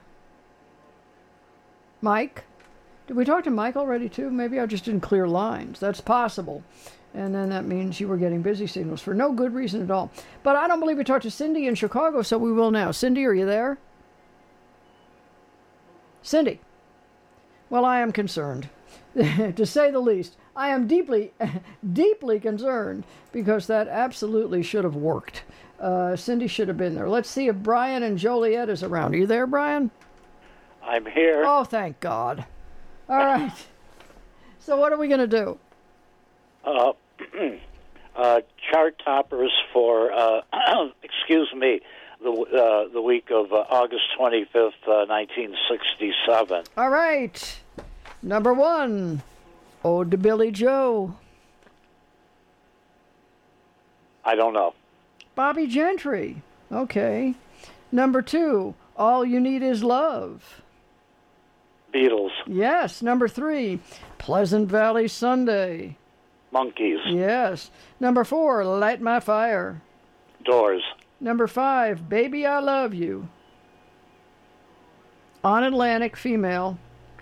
Mike? Did we talk to Mike already too? Maybe I just didn't clear lines. That's possible. And then that means you were getting busy signals for no good reason at all. But I don't believe we talked to Cindy in Chicago, so we will now. Cindy, are you there? Cindy? Well, I am concerned, to say the least. I am deeply, deeply concerned because that absolutely should have worked. Cindy should have been there. Let's see if Brian and Joliet is around. Are you there, Brian?
I'm here.
Oh, thank God. All right. So what are we going to do?
Chart toppers for, excuse me, the week of August 25th, 1967.
All right. Number 1, Ode to Billy Joe.
I don't know.
Bobby Gentry. Okay. Number 2, All You Need Is Love.
Beatles.
Yes. Number 3, Pleasant Valley Sunday.
Monkeys.
Yes. Number 4, Light My Fire.
Doors.
Number 5, Baby I Love You. On Atlantic, female.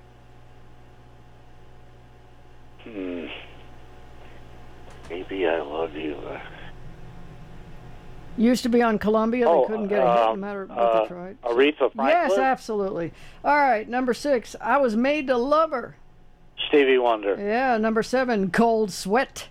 Baby I Love You.
Used to be on Columbia. They couldn't get a hit no matter what they tried.
Aretha Franklin?
Yes, absolutely. All right, number 6, I Was Made to Love Her.
Stevie Wonder.
Yeah, number 7, Cold Sweat.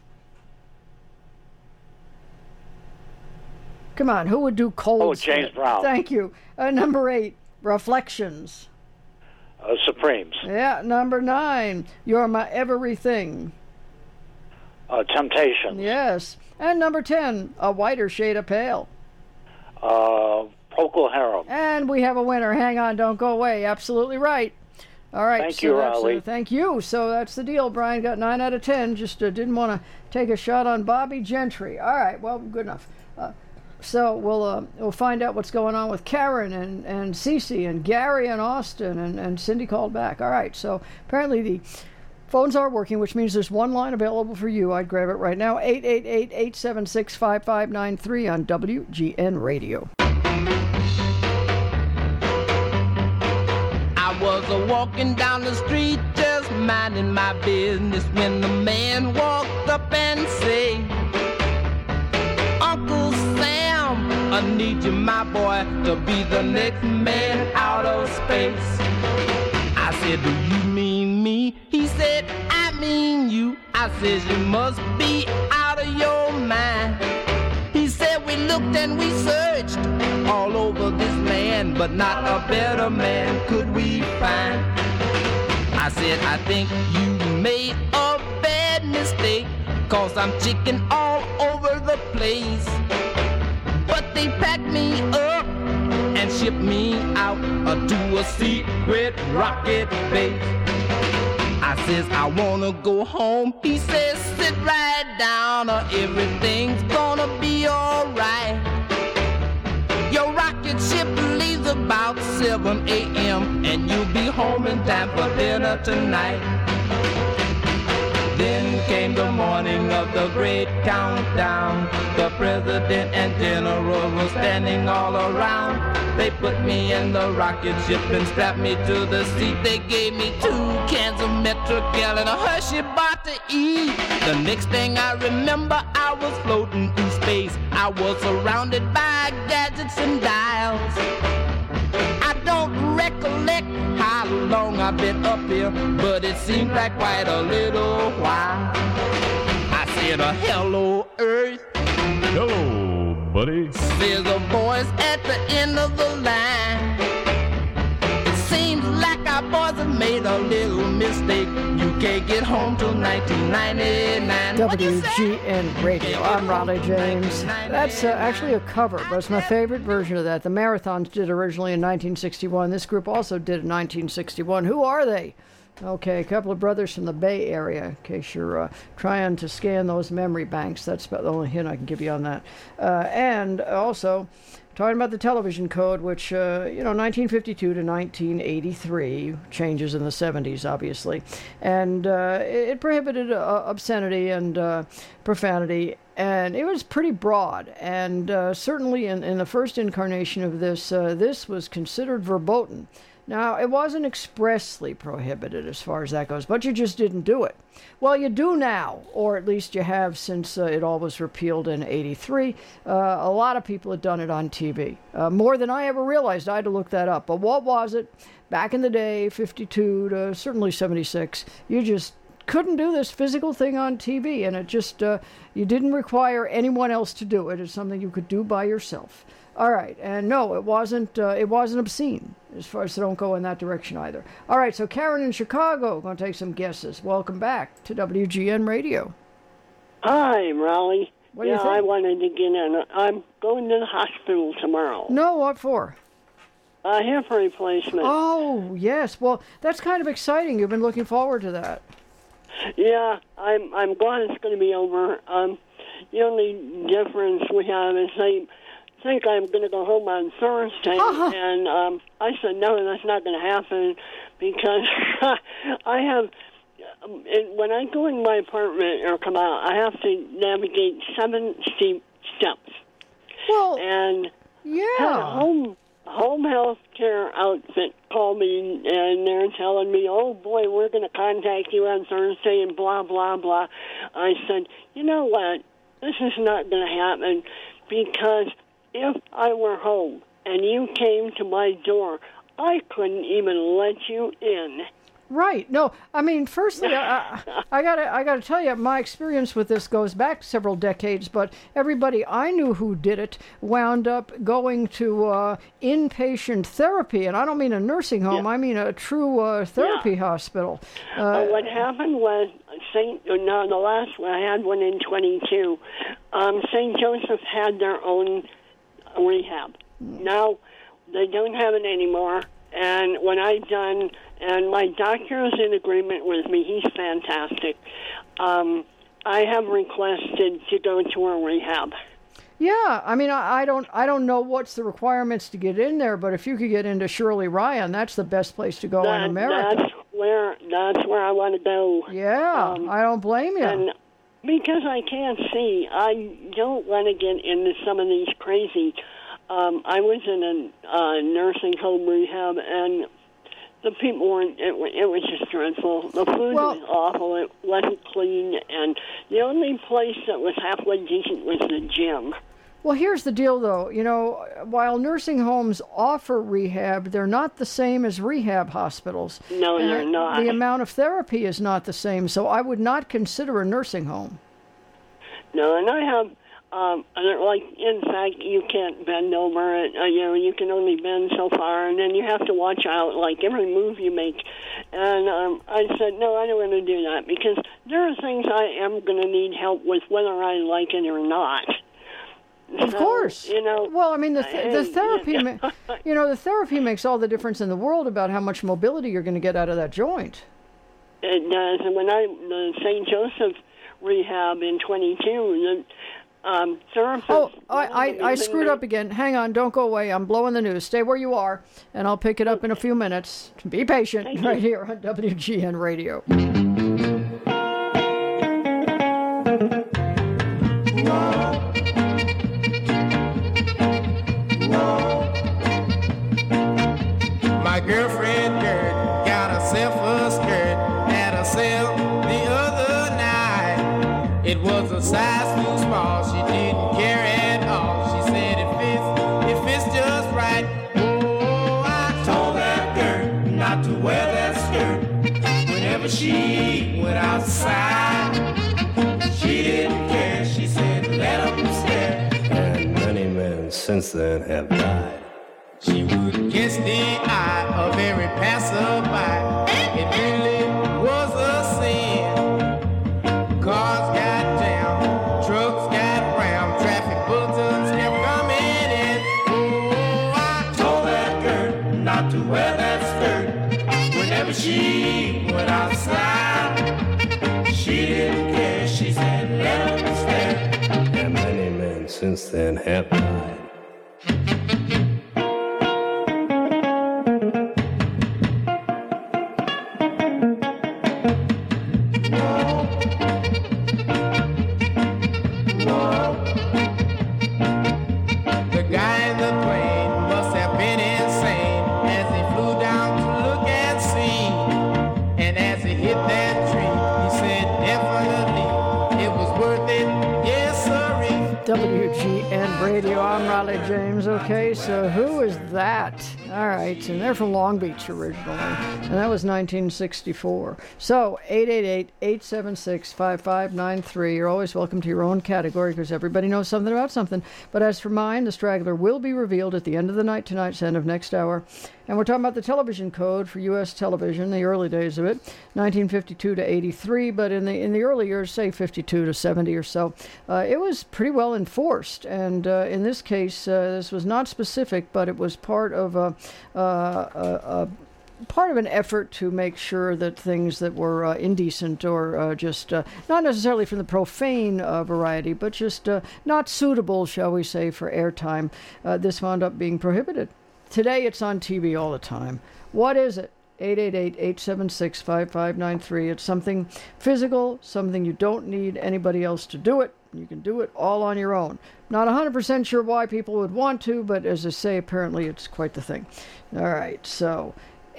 Come on, who would do Cold Sweat?
James Brown.
Thank you. Number 8, Reflections.
Supremes.
Yeah, number 9, You're My Everything.
Temptations.
Yes. And number 10, A Whiter Shade of Pale.
Procol Harum.
And we have a winner. Hang on, don't go away. Absolutely right. All right.
Thank you, Raleigh.
Thank you. So that's the deal. Brian got 9 out of 10. Just didn't want to take a shot on Bobby Gentry. All right. Well, good enough. So we'll find out what's going on with Karen and Cece and Gary and Austin and Cindy called back. All right. So apparently the phones are working, which means there's one line available for you. I'd grab it right now. 888-876-5593 on WGN Radio.
I was walking down the street just minding my business when the man walked up and said, Uncle Sam, I need you, my boy, to be the next man out of space. I said, do you mean me? He said, I mean you. I said, you must be out of your mind. He said, we looked and we searched all over this land, but not a better man could we find. I said, I think you made a bad mistake, 'cause I'm chicken all over the place. But they packed me up and shipped me out to a secret rocket base. I says, I wanna go home. He says, sit right down or everything's gonna be alright. Your rocket ship leaves about 7 a.m. and you'll be home in time for dinner tonight. Then came the morning of the great countdown. The president and general were standing all around. They put me in the rocket ship and strapped me to the seat. They gave me 2 cans of Metrocal and a Hershey bar to eat. The next thing I remember, I was floating through space. I was surrounded by gadgets and dials. I don't recollect how long I've been up here, but it seemed like quite a little while. I said, hello, Earth.
Hello, buddy.
There's a voice at the end of the line. It seems like our boys have made a little mistake. You can't get home till 1999.
WGN Radio. I'm Raleigh James. That's actually a cover, but it's my favorite version of that. The Marathons did originally in 1961. This group also did in 1961. Who are they? Okay, a couple of brothers from the Bay Area, in case you're trying to scan those memory banks. That's about the only hint I can give you on that. And also, talking about the television code, which, 1952 to 1983, changes in the 70s, obviously. And it prohibited obscenity and profanity, and it was pretty broad. And certainly in the first incarnation of this, this was considered verboten. Now, it wasn't expressly prohibited as far as that goes, but you just didn't do it. Well, you do now, or at least you have since it all was repealed in 83. A lot of people had done it on TV, more than I ever realized. I had to look that up. But what was it? Back in the day, 52 to certainly 76, you just couldn't do this physical thing on TV, and it just, you didn't require anyone else to do it. It's something you could do by yourself. All right, and no, it wasn't obscene, as far as so don't go in that direction either. All right, so Karen in Chicago, going to take some guesses. Welcome back to WGN Radio.
Hi, Raleigh.
What do you think?
I wanted to get in. I'm going to the hospital tomorrow.
No, what for?
A hip replacement.
Oh, yes. Well, that's kind of exciting. You've been looking forward to that.
Yeah, I'm glad it's going to be over. The only difference we have is they think I'm going to go home on Thursday, and I said, no, that's not going to happen, because I have, when I go in my apartment or come out, I have to navigate 7 steep steps.
Well,
and
yeah.
Had a home health care outfit call me, and they're telling me, oh, boy, we're going to contact you on Thursday, and blah, blah, blah. I said, you know what, this is not going to happen, because if I were home and you came to my door, I couldn't even let you in.
Right. No, I mean, firstly, I gotta tell you, my experience with this goes back several decades. But everybody I knew who did it wound up going to inpatient therapy, and I don't mean a nursing home. I mean a true therapy hospital.
What happened was the last one, I had one in 22. St. Joseph had their own rehab. Now they don't have it anymore. And when I've done, and my doctor is in agreement with me, he's fantastic. I have requested to go to a rehab.
Yeah, I mean, I don't know what's the requirements to get in there, but if you could get into Shirley Ryan, that's the best place to go in America.
That's where I want to go.
Yeah, I don't blame you.
And because I can't see, I don't want to get into some of these crazy. I was in a nursing home rehab, and the people weren't. It was just dreadful. The food was awful. It wasn't clean, and the only place that was halfway decent was the gym.
Well, here's the deal, though. You know, while nursing homes offer rehab, they're not the same as rehab hospitals.
No, they're not.
The amount of therapy is not the same, so I would not consider a nursing home.
No, and I have. Like, in fact, you can't bend over. You can only bend so far, and then you have to watch out, like, every move you make. And I said, no, I don't want to do that, because there are things I am going to need help with, whether I like it or not.
Of course. You know. Well, I mean, the therapy, the therapy makes all the difference in the world about how much mobility you're going to get out of that joint.
It does. And when the St. Joseph rehab in 22,
I screwed up again. Hang on, don't go away. I'm blowing the news. Stay where you are, and I'll pick it up in a few minutes. Be patient right here on WGN Radio.
My girlfriend Gert got herself a skirt at a sale the other night. It was a size too small. She didn't care at all. She said it fits just right. Oh, I told that girl not to wear that skirt whenever she went outside. She didn't care. She said let them stare.
And many men since then have died.
She would catch the eye of every passerby. It really was a sin. Cars got jammed, trucks got rammed, traffic bulletins kept coming in. Oh, I told that girl not to wear that skirt whenever she went outside. She didn't care. She said let them stare.
And many men since then have died.
James, okay, so who is that? All right, and they're from Long Beach originally, and that was 1964. So, 888-876-5593. You're always welcome to your own category because everybody knows something about something. But as for mine, the Straggler will be revealed at the end of the night tonight's end of next hour. And we're talking about the television code for U.S. television, the early days of it, 1952 to 83, but in the early years, say 52 to 70 or so, it was pretty well enforced. And in this case, this was not specific, but it was part of an effort to make sure that things that were indecent or just not necessarily from the profane variety, but just not suitable, shall we say, for airtime, this wound up being prohibited. Today it's on TV all the time. What is it? 888-876-5593. It's something physical, something you don't need anybody else to do it. You can do it all on your own. Not 100% sure why people would want to, but as I say, apparently it's quite the thing. All right, so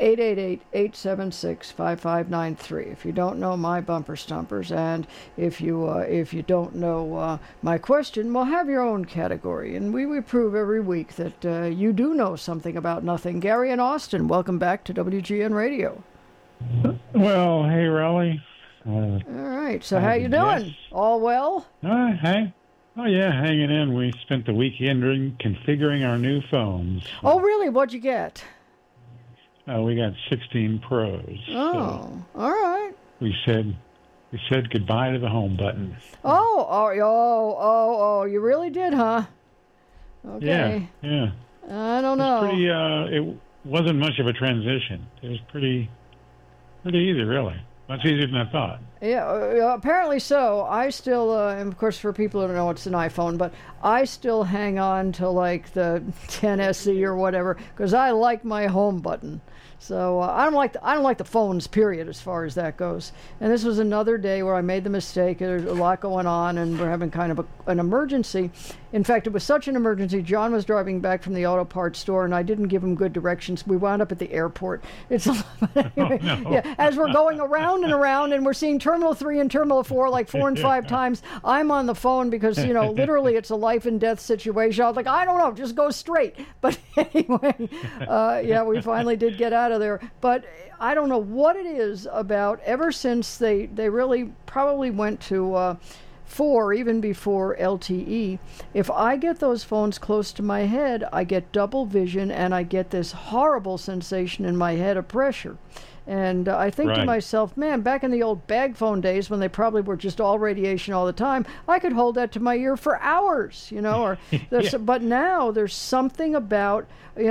888-876-5593. If you don't know my bumper stumpers, and if you don't know my question, well, have your own category. And we prove every week that you do know something about nothing. Gary and Austin, welcome back to WGN Radio.
Well, hey, Raleigh.
All right. So how you doing?
Yes.
All well?
Hey. Oh, yeah, hanging in. We spent the weekend configuring our new phones.
Oh, really? What'd you get?
We got 16 Pros.
Oh, all right.
We said goodbye to the home button.
Oh, you really did, huh? Okay.
Yeah.
I don't know.
It wasn't much of a transition. It was pretty easy, really. Much easier than I thought.
Yeah, apparently so. I still, and of course, for people who don't know, it's an iPhone, but I still hang on to like the 10SE or whatever because I like my home button. So I don't like the phones, period, as far as that goes. And this was another day where I made the mistake. There's a lot going on, and we're having kind of an emergency. In fact, it was such an emergency. John was driving back from the auto parts store, and I didn't give him good directions. We wound up at the airport. Anyway, yeah, as we're going around and around, and we're seeing Terminal 3 and Terminal 4 like 4 and 5 times. I'm on the phone because, literally it's a life and death situation. I was like, I don't know, just go straight. But anyway, we finally did get out of there. But I don't know what it is about ever since they really probably went to 4, even before LTE. If I get those phones close to my head, I get double vision and I get this horrible sensation in my head of pressure. And I think to myself, man, back in the old bag phone days when they probably were just all radiation all the time, I could hold that to my ear for hours, But now there's something about,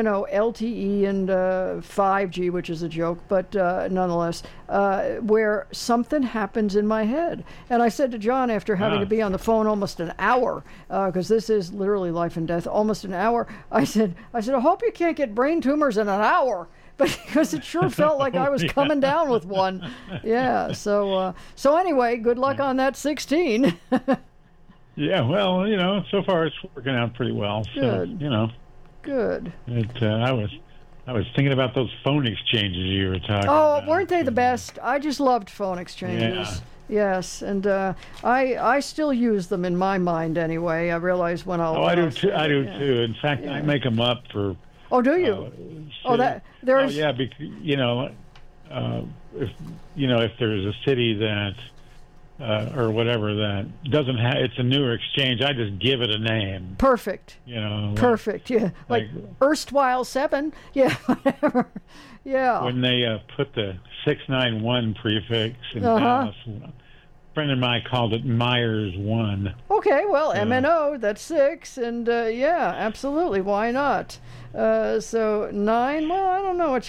LTE and 5G, which is a joke, but nonetheless, where something happens in my head. And I said to John, after having to be on the phone almost an hour, because this is literally life and death, almost an hour, I said, I hope you can't get brain tumors in an hour. But because it sure felt like I was coming down with one. Yeah, so anyway, good luck on that 16.
Yeah, well, so far it's working out pretty well. So,
good. Good.
I was thinking about those phone exchanges you were talking about.
Oh, weren't they the best? I just loved phone exchanges. Yeah. Yes, and I still use them in my mind anyway. I realize when I'll...
Oh, I do too. In fact, I make them up for...
Oh, do you? There's...
Oh, yeah, because, if there's a city that, or whatever, that doesn't have, it's a newer exchange, I just give it a name.
Perfect. Perfect, yeah. Like erstwhile 7, yeah, whatever. Yeah.
When they put the 691 prefix in Dallas, a friend of mine called it Myers 1.
Okay, well, MNO, that's 6, and absolutely, why not? So 9, well, I don't know what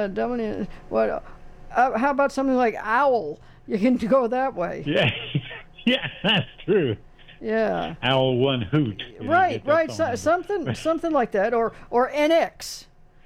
how about something like Owl? You can go that way.
Yeah, that's true.
Yeah.
Owl 1 Hoot.
Right, something like that, or NX.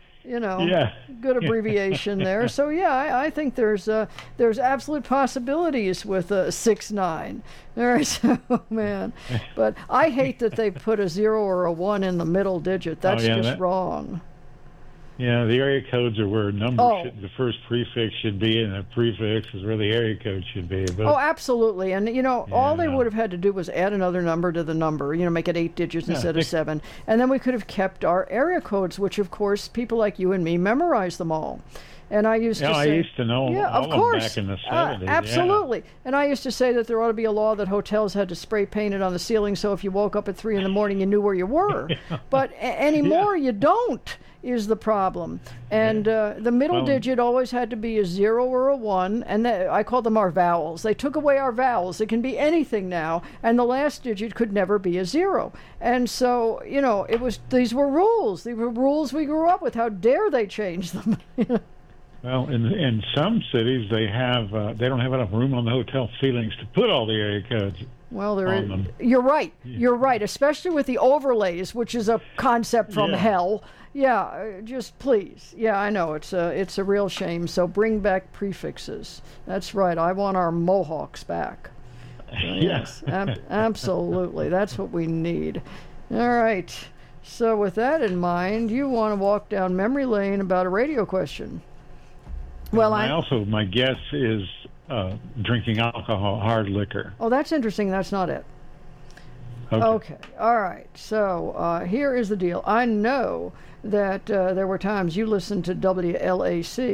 Good abbreviation there. So I think there's absolute possibilities with 6-9. All right, so man, but I hate that they put a 0 or a 1 in the middle digit. That's wrong.
Yeah, the area codes are where the first prefix should be, and the prefix is where the area code should be. But,
absolutely. And, all they would have had to do was add another number to the number, make it 8 digits instead of 7. And then we could have kept our area codes, which, of course, people like you and me memorize them all. And I used to say...
I used to know all of them back in the 70s.
Absolutely. Yeah. And I used to say that there ought to be a law that hotels had to spray paint it on the ceiling so if you woke up at 3 in the morning, you knew where you were. But anymore, you don't, is the problem. And the middle digit always had to be a 0 or a 1, and I call them our vowels. They took away our vowels. It can be anything now, and the last digit could never be a 0. And so, these were rules. These were rules we grew up with. How dare they change them?
Well, in some cities, they don't have enough room on the hotel ceilings to put all the area codes.
Well, you're right. You're right, especially with the overlays, which is a concept from hell. Yeah, just please. Yeah, I know it's a real shame. So bring back prefixes. That's right. I want our Mohawks back. Yes, absolutely. That's what we need. All right. So with that in mind, you want to walk down memory lane about a radio question. Well,
my guess is drinking alcohol, hard liquor.
Oh, that's interesting. That's not it. Okay. All right. So here is the deal. I know that there were times you listened to WLAC,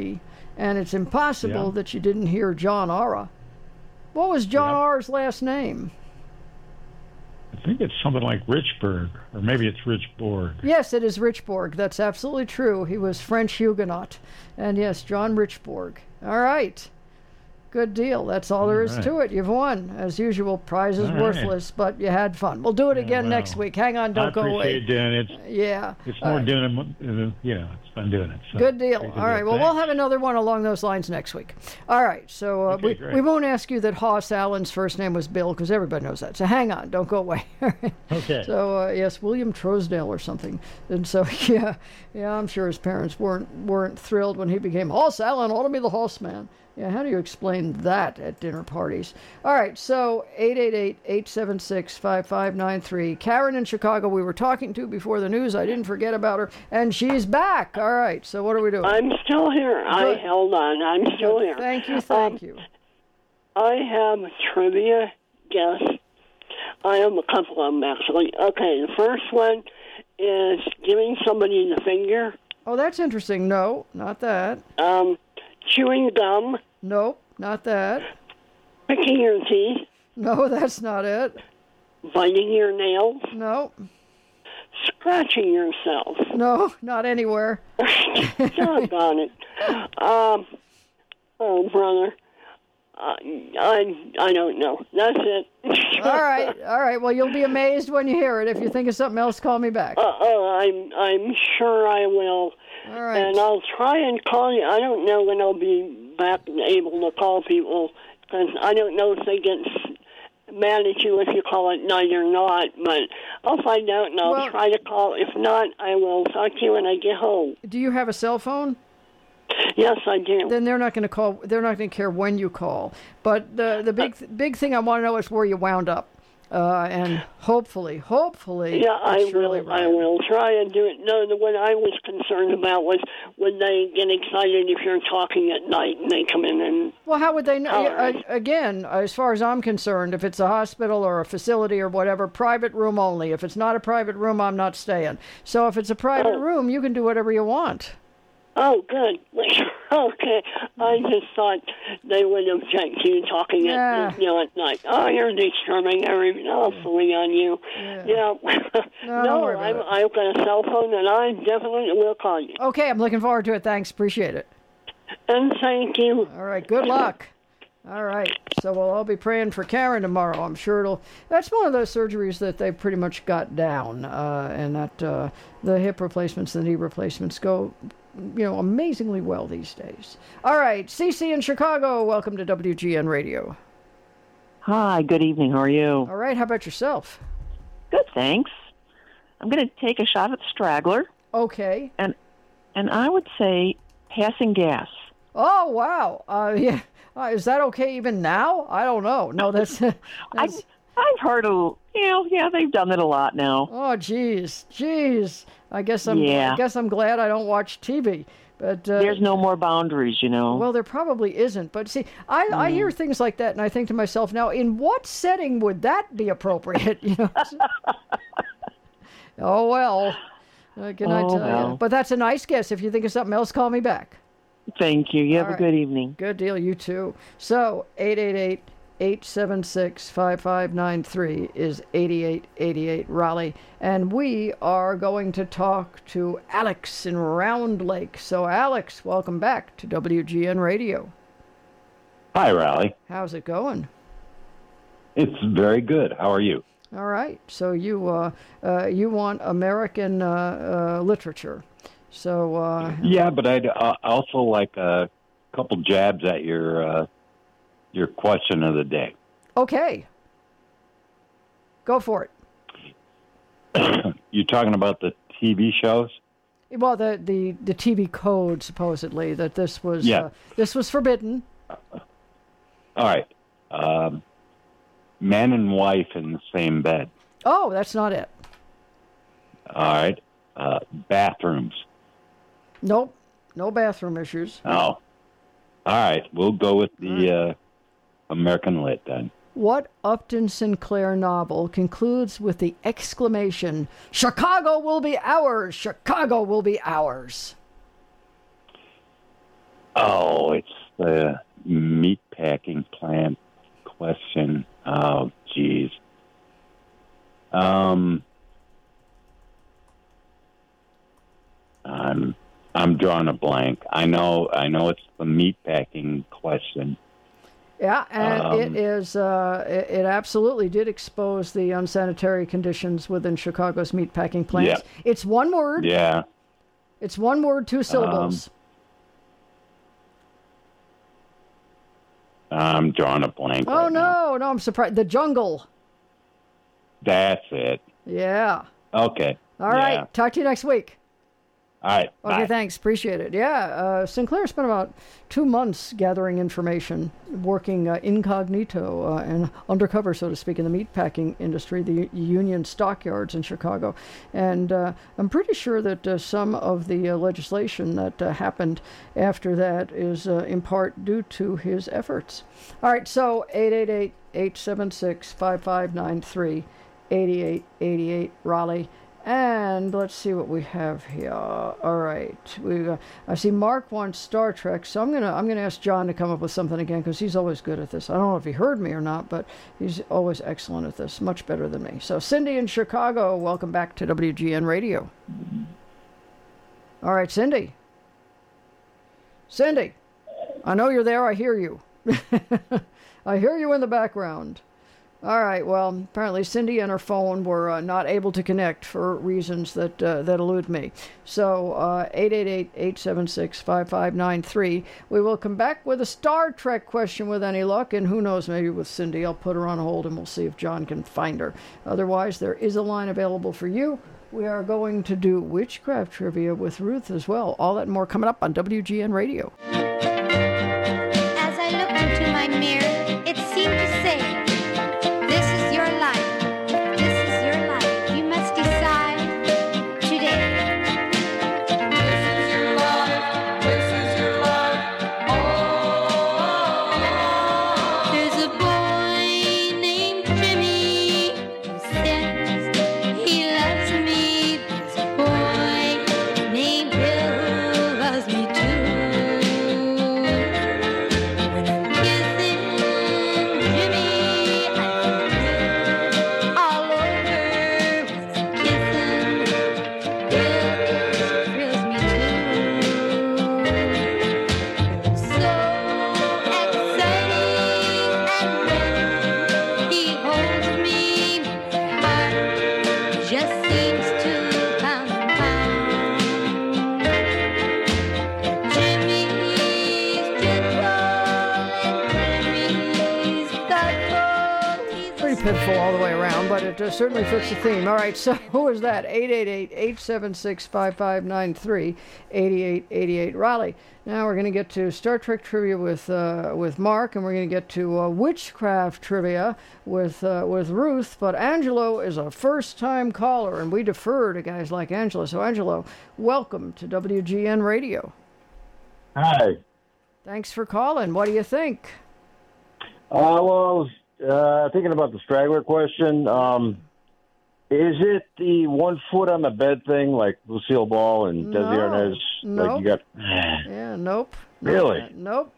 and it's impossible that you didn't hear John Ara. What was John Ara's last name?
I think it's something like Richburg, or maybe it's Richborg.
Yes, it is Richborg. That's absolutely true. He was French Huguenot. And yes, John Richborg. All right. Good deal. That's all there is to it. You've won. As usual, prize is worthless, but you had fun. We'll do it again next week. Hang on, don't go away.
I appreciate doing it.
Yeah.
It's more doing it, it's fun doing it. So
good deal. All right. Well, we'll have another one along those lines next week. All right. So we won't ask you that Hoss Allen's first name was Bill, because everybody knows that. So hang on. Don't go away.
Okay.
So, yes, William Trousdale or something. And so, yeah, I'm sure his parents weren't thrilled when he became Hoss Allen. Ought to be the Hoss man. Yeah, how do you explain that at dinner parties? All right, so 888-876-5593. Karen in Chicago, we were talking to before the news. I didn't forget about her, and she's back. All right, so what are we doing?
I'm still here. I held on. I'm still here.
Thank you.
I have a trivia guess. I have a couple of them, actually. Okay, the first one is giving somebody the finger.
Oh, that's interesting. No, not that.
Chewing gum.
Nope, not that.
Picking your teeth.
No, that's not it.
Biting your nails.
No.
Scratching yourself.
No, not anywhere.
Doggone it. Oh, brother. I don't know. That's it.
All right. Well, you'll be amazed when you hear it. If you think of something else, call me back.
I'm sure I will.
All right.
And I'll try and call you. I don't know when I'll be back and able to call people, because I don't know if they get mad at you if you call at night or not. But I'll find out, and I'll try to call. If not, I will talk to you when I get home.
Do you have a cell phone?
Yes, I do.
Then they're not going to call. They're not going to care when you call. But the big thing I want to know is where you wound up, and hopefully.
Yeah, I will try and do it. No, the one I was concerned about was when they get excited if you're talking at night and they come in and.
Well, how would they know? Again, as far as I'm concerned, if it's a hospital or a facility or whatever, private room only. If it's not a private room, I'm not staying. So if it's a private room, you can do whatever you want.
Oh, good. Okay. I just thought they would object to you talking at night. Oh, you're disturbing everything. I'll fully on you. Yeah. No, I've got a cell phone, and I definitely will call you.
Okay, I'm looking forward to it. Thanks. Appreciate it.
And thank you.
All right. Good luck. All right. So we'll all be praying for Karen tomorrow. I'm sure that's one of those surgeries that they pretty much got down, and that the hip replacements, the knee replacements go amazingly well these days. All right, Cece in Chicago, welcome to WGN Radio.
Hi, good evening. How are you?
All right, how about yourself?
Good, thanks. I'm going to take a shot at Straggler.
Okay.
And I would say passing gas.
Oh, wow. Yeah. Is that okay even now? I don't know. No, that's...
I've heard they've done it a lot now.
Oh, geez. I guess I'm glad I don't watch TV. But
there's no more boundaries,
Well, there probably isn't. But see, I hear things like that, and I think to myself, now, in what setting would that be appropriate? Oh, well. Can I tell you? But that's a nice guess. If you think of something else, call me back.
Thank you. You have a good evening.
Good deal. You too. So, 888-876-5593 is 8888 Raleigh. And we are going to talk to Alex in Round Lake. So, Alex, welcome back to WGN Radio.
Hi, Raleigh.
How's it going?
It's very good. How are you?
All right. So, you want American literature. So
yeah, but I'd also like a couple jabs at your question of the day.
Okay, go for
it. You talking about the TV shows?
Well, the TV code supposedly that this was forbidden.
All right, man and wife in the same bed.
Oh, that's not it.
All right, bathrooms.
Nope, no bathroom issues.
Oh, all right. We'll go with the American Lit then.
What Upton Sinclair novel concludes with the exclamation, "Chicago will be ours! Chicago will be ours"?
Oh, it's the meatpacking plant question. Oh, geez. I'm drawing a blank. I know it's the meatpacking question.
Yeah, and it is. It absolutely did expose the unsanitary conditions within Chicago's meatpacking plants.
Yeah.
It's one word.
Yeah.
It's one word, 2 syllables.
I'm drawing a blank.
Oh,
right now.
No, I'm surprised. The jungle.
That's it.
Yeah.
Okay.
All right. Talk to you next week.
All right.
Okay,
bye.
thanks. Appreciate it. Yeah, Sinclair spent about 2 months gathering information, working incognito and undercover, so to speak, in the meatpacking industry, the Union stockyards in Chicago. And I'm pretty sure that some of the legislation that happened after that is in part due to his efforts. All right, so 888-876-5593, 8888 Raleigh. And let's see what we have here. All right, I see Mark wants Star Trek, so I'm gonna ask John to come up with something again because he's always good at this. I don't know if he heard me or not, but he's always excellent at this, much better than me. So Cindy in Chicago, welcome back to WGN Radio. All right, Cindy. Cindy, I know you're there. I hear you. I hear you in the background. All right, well, apparently Cindy and her phone were not able to connect for reasons that elude me. So 888-876-5593. We will come back with a Star Trek question with any luck, and who knows, maybe with Cindy. I'll put her on hold and we'll see if John can find her. Otherwise, there is a line available for you. We are going to do witchcraft trivia with Ruth as well. All that and more coming up on WGN Radio.
As I look into my mirror, it seemed to say,
all the way around, but it certainly fits the theme. All right, so who is that? 888-876-5593, 8888 Raleigh. Now we're going to get to Star Trek trivia with Mark, and we're going to get to witchcraft trivia with Ruth. But Angelo is a first-time caller, and we defer to guys like Angelo. So Angelo, welcome to WGN Radio.
Hi.
Thanks for calling. What do you think?
Well, I was thinking about the straggler question. Is it the 1 foot on the bed thing, like Lucille Ball and Desi Arnaz?
Nope.
Like you got...
Yeah, nope.
Really?
Nope.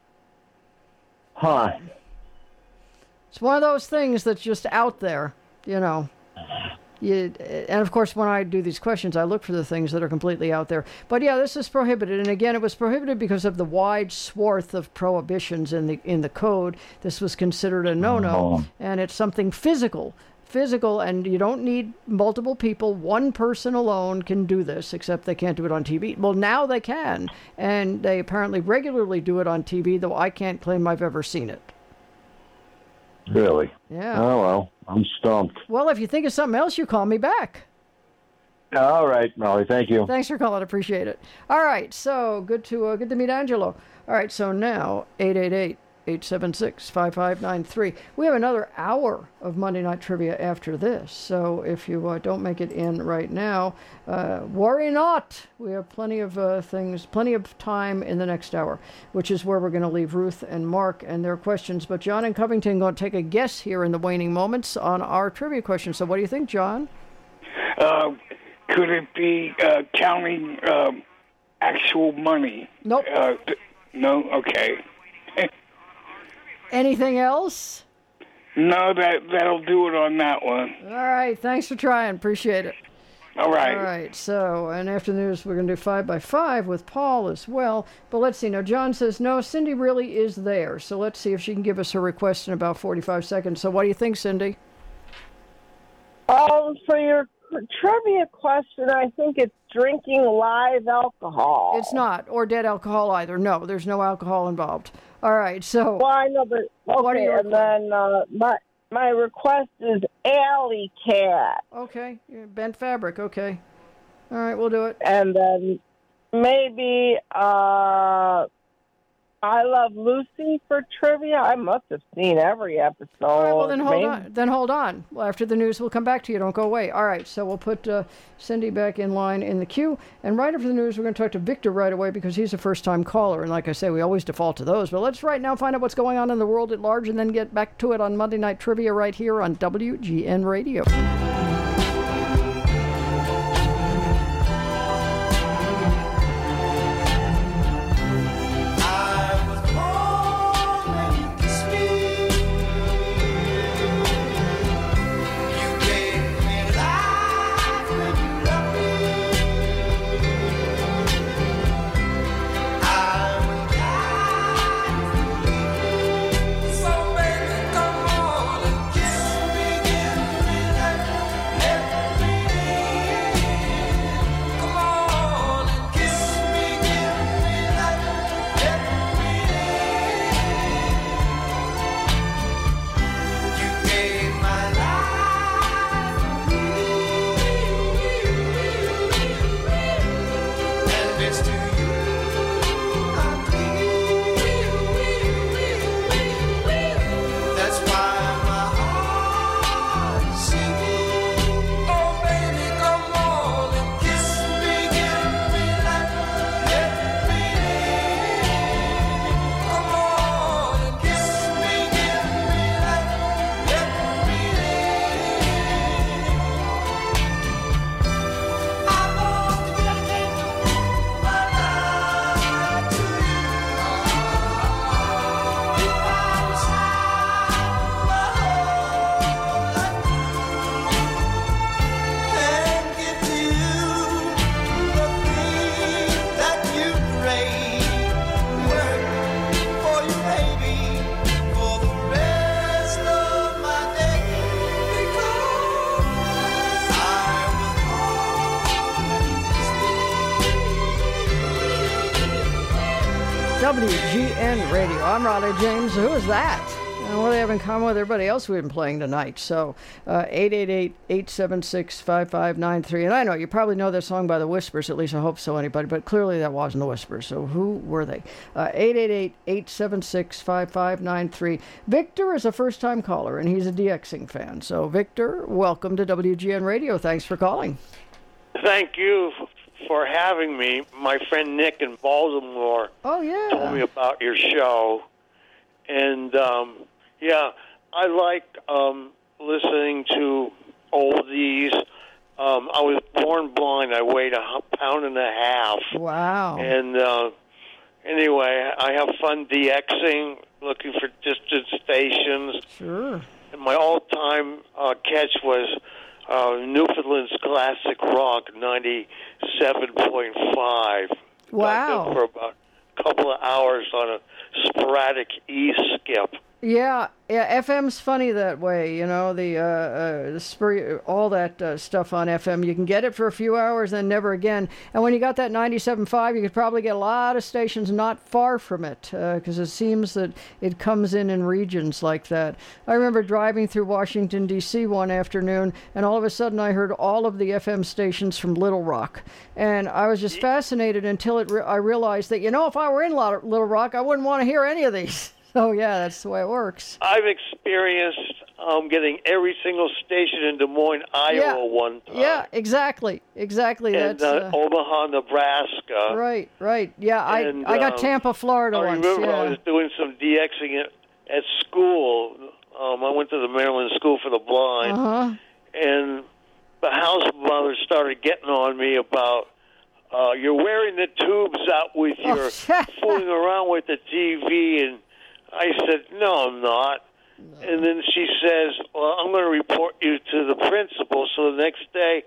Huh.
It's one of those things that's just out there, you know. And of course, when I do these questions, I look for the things that are completely out there. But yeah, this is prohibited. And again, it was prohibited because of the wide swath of prohibitions in the code. This was considered a no-no, and it's something physical, and you don't need multiple people. One person alone can do this, except they can't do it on TV. Well, now they can, and they apparently regularly do it on TV, though I can't claim I've ever seen it.
Really?
Yeah.
Oh, well, I'm stumped.
Well, if you think of something else, you call me back.
All right, Molly, thank you.
Thanks for calling. Appreciate it. All right, so good to meet Angelo. All right, so now 888-876-5593. We have another hour of Monday Night Trivia after this, so if you don't make it in right now, worry not. We have plenty of plenty of time in the next hour, which is where we're going to leave Ruth and Mark and their questions. But John and Covington are going to take a guess here in the waning moments on our trivia question. So what do you think, John?
Could it be counting actual money?
Nope.
No? Okay.
Anything else?
No, that'll do it on that one.
All right. Thanks for trying. Appreciate it.
All right.
All right. So, and after the news, we're going to do 5 by 5 with Paul as well. But let's see. Now, John says, no, Cindy really is there. So let's see if she can give us her request in about 45 seconds. So what do you think, Cindy?
For your trivia question, I think it's drinking live alcohol.
It's not, or dead alcohol either. No, there's no alcohol involved. All right, so.
Well, I know, but okay,
what are your
and then my request is Alley Cat.
Okay, bent fabric. Okay, all right, we'll do it.
And then maybe I Love Lucy for trivia. I must have seen every episode.
All right, well, then hold on. Well, after the news, we'll come back to you. Don't go away. All right, so we'll put Cindy back in line in the queue. And right after the news, we're going to talk to Victor right away because he's a first-time caller. And like I say, we always default to those. But let's right now find out what's going on in the world at large and then get back to it on Monday Night Trivia right here on WGN Radio. WGN Radio. I'm Raleigh James. Who is that? And what do they have in common with everybody else we've been playing tonight? So, 888-876-5593. And I know, you probably know this song by the Whispers, at least I hope so, anybody, but clearly that wasn't the Whispers. So who were they? 888-876-5593. Victor is a first-time caller, and he's a DXing fan. So, Victor, welcome to WGN Radio. Thanks for calling.
Thank you for having me. My friend Nick in Baltimore told me about your show. And, I like listening to oldies. I was born blind. I weighed a pound and a half.
Wow.
And anyway, I have fun DXing, looking for distant stations.
Sure.
And my all-time catch was Newfoundland's Classic Rock 97.5.
Wow.
For about a couple of hours on a sporadic E-skip.
Yeah, FM's funny that way, you know, all that stuff on FM. You can get it for a few hours, then never again. And when you got that 97.5, you could probably get a lot of stations not far from it, because it seems that it comes in regions like that. I remember driving through Washington, D.C. one afternoon, and all of a sudden I heard all of the FM stations from Little Rock. And I was just fascinated until I realized that, if I were in Little Rock, I wouldn't want to hear any of these. Oh, yeah, that's the way it works.
I've experienced getting every single station in Des Moines, Iowa one time.
Yeah, exactly.
And
that's
Omaha, Nebraska.
Right. Yeah, I got Tampa, Florida once.
I remember I was doing some DXing at school. I went to the Maryland School for the Blind.
Uh-huh.
And the house mother started getting on me about you're wearing the tubes out with your fooling around with the TV. And I said, no, I'm not. No. And then she says, well, I'm going to report you to the principal. So the next day,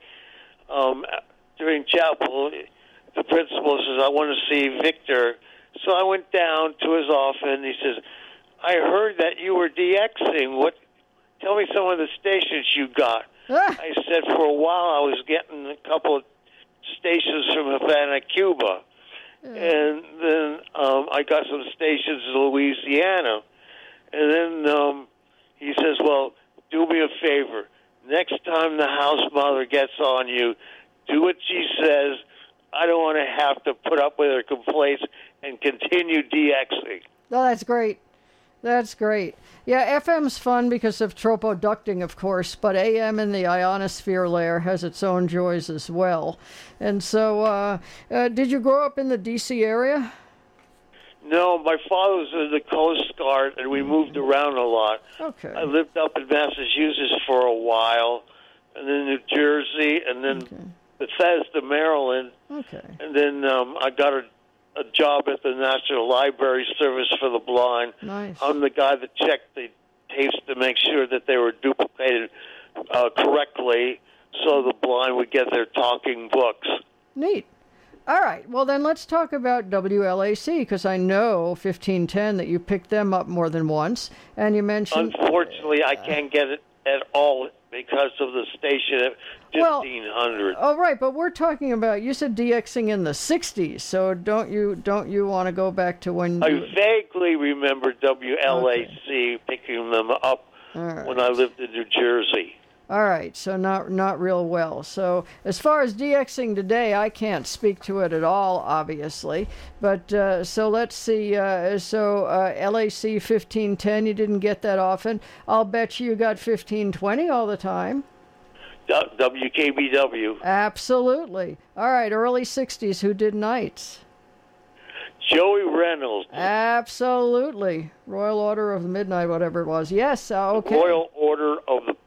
during chapel, the principal says, I want to see Victor. So I went down to his office, and he says, I heard that you were DXing. Tell me some of the stations you got. I said, for a while I was getting a couple of stations from Havana, Cuba. And then I got some stations in Louisiana. And then he says, well, do me a favor. Next time the house mother gets on you, do what she says. I don't want to have to put up with her complaints and continue DXing.
Oh, that's great. That's great. Yeah, FM's fun because of tropoducting, of course, but AM in the ionosphere layer has its own joys as well. And so, did you grow up in the D.C. area?
No, my father was in the Coast Guard, and we moved around a lot.
Okay.
I lived up in Massachusetts for a while, and then New Jersey, and then Bethesda, Maryland.
Okay.
And then I got a job at the National Library Service for the Blind.
Nice.
I'm the guy that checked the tapes to make sure that they were duplicated correctly so the blind would get their talking books.
Neat. All right. Well, then let's talk about WLAC, because I know 1510 that you picked them up more than once, and you mentioned...
Unfortunately, I can't get it at all because of the station at 1500.
Oh, right, but we're talking about, you said DXing in the 60s, so don't you want to go back to when
I vaguely remember WLAC picking them up when I lived in New Jersey.
All right, so not real well. So as far as DXing today, I can't speak to it at all, obviously. But so let's see. LAC 1510, you didn't get that often. I'll bet you got 1520 all the time.
WKBW.
Absolutely. All right, early 60s, who did nights?
Joey Reynolds.
Absolutely. Royal Order of the Midnight, whatever it was. Yes, okay.
Royal Order of the...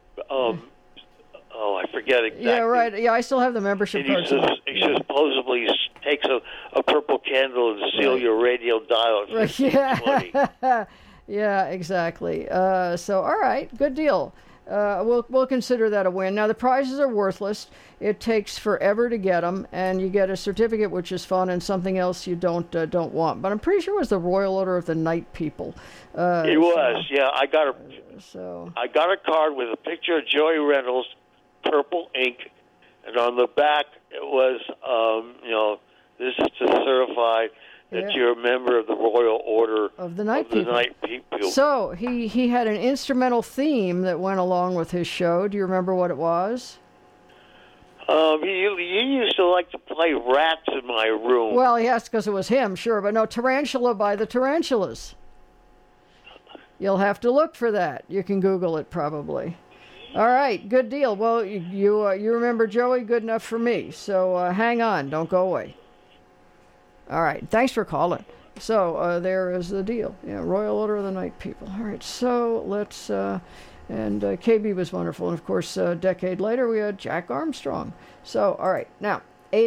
I forget exactly.
Yeah, right. Yeah, I still have the membership card.
He supposedly takes a purple candle and seal your radio dial.
Right. Yeah. Yeah, exactly. So, all right, good deal. We'll consider that a win. Now, the prizes are worthless. It takes forever to get them, and you get a certificate, which is fun, and something else you don't want. But I'm pretty sure it was the Royal Order of the Night People.
It was, yeah. I got a card with a picture of Joey Reynolds, purple ink, and on the back it was, this is to certify that you're a member of the Royal Order
of the Night People. So he had an instrumental theme that went along with his show. Do you remember what it was?
You used to like to play Rats in My Room.
Well, yes, because it was him, sure. But no, Tarantula by the Tarantulas. You'll have to look for that. You can Google it probably. All right, good deal. Well, you remember Joey good enough for me. So hang on, don't go away. All right, thanks for calling. So there is the deal. Yeah, Royal Order of the Night People. All right, so let's... and KB was wonderful. And, of course, a decade later, we had Jack Armstrong. So, all right, now,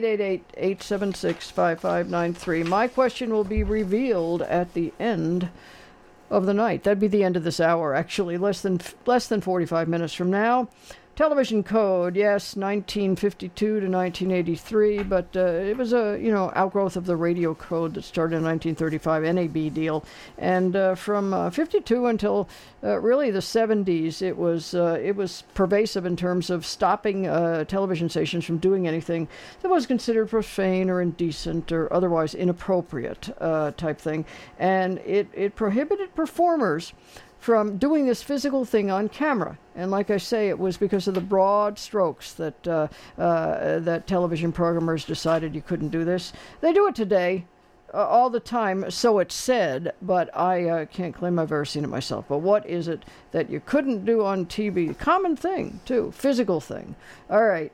888-876-5593. My question will be revealed at the end of the night. That'd be the end of this hour, actually, less than 45 minutes from now. Television code, yes, 1952 to 1983, but it was a outgrowth of the radio code that started in 1935, NAB deal, and from 52 until really the 70s, it was pervasive in terms of stopping television stations from doing anything that was considered profane or indecent or otherwise inappropriate type thing, and it prohibited performers from doing this physical thing on camera. And like I say, it was because of the broad strokes that that television programmers decided you couldn't do this. They do it today all the time, so it's said, but I can't claim I've ever seen it myself. But what is it that you couldn't do on TV? Common thing, too. Physical thing. All right,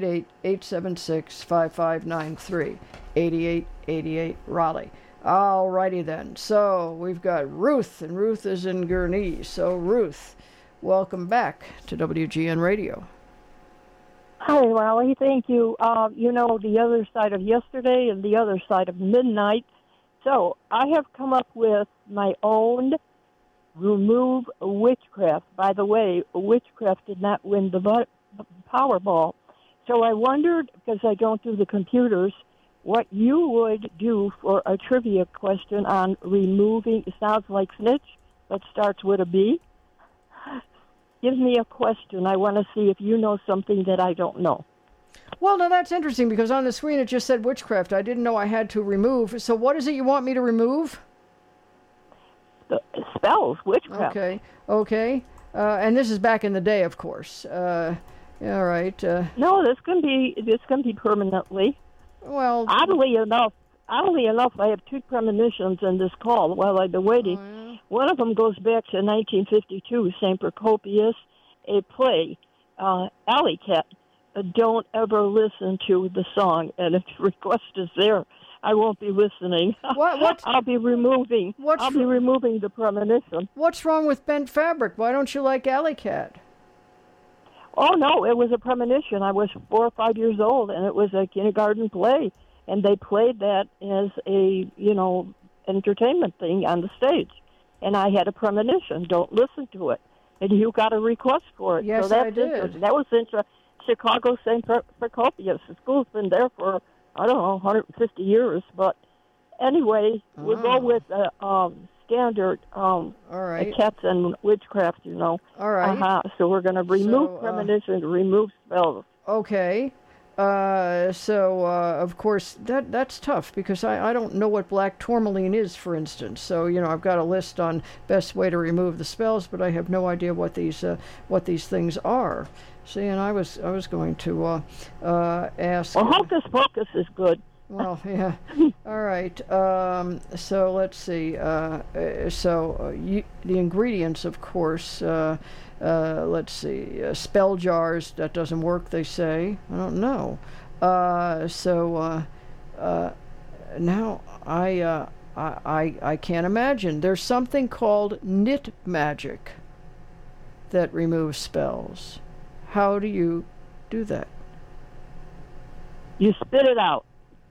888-876-5593. 8888 Raleigh. All righty then. So we've got Ruth, and Ruth is in Gurnee. So Ruth, welcome back to WGN Radio.
Hi, Raleigh. Thank you. The other side of yesterday and the other side of midnight. So I have come up with my own remove witchcraft. By the way, witchcraft did not win the Powerball. So I wondered, because I don't do the computers, what you would do for a trivia question on removing, it sounds like snitch, that starts with a B. Give me a question. I want to see if you know something that I don't know.
Well, now that's interesting, because on the screen it just said witchcraft. I didn't know I had to remove. So what is it you want me to remove?
The spells, witchcraft.
Okay. And this is back in the day, of course. All right.
No, this can be permanently.
Well,
oddly enough, I have two premonitions in this call while I've been waiting.
Oh, yeah.
One of them goes back to 1952, St. Procopius, a play, Alley Cat. Don't ever listen to the song, and if the request is there, I won't be listening.
What?
I'll be removing the premonition.
What's wrong with Bent Fabric? Why don't you like Alley Cat?
Oh, no, it was a premonition. I was 4 or 5 years old, and it was a kindergarten play, and they played that as a, entertainment thing on the stage. And I had a premonition. Don't listen to it. And you got a request for it.
Yes,
so that's
I did.
Interesting. That was in Chicago St. Procopius. The school's been there for, 150 years. But anyway, we'll go with standard
all right.
cats and witchcraft,
All right.
So we're going to remove premonition, remove spells.
Okay. Of course, that's tough, because I don't know what black tourmaline is, for instance. So, I've got a list on best way to remove the spells, but I have no idea what these things are. See, and I was going to ask.
Well, Hocus Pocus is good.
Well, yeah. All right. So let's see. The ingredients, of course. Let's see. Spell jars. That doesn't work, they say. I don't know. Now I can't imagine. There's something called knit magic that removes spells. How do you do that?
You spit it out.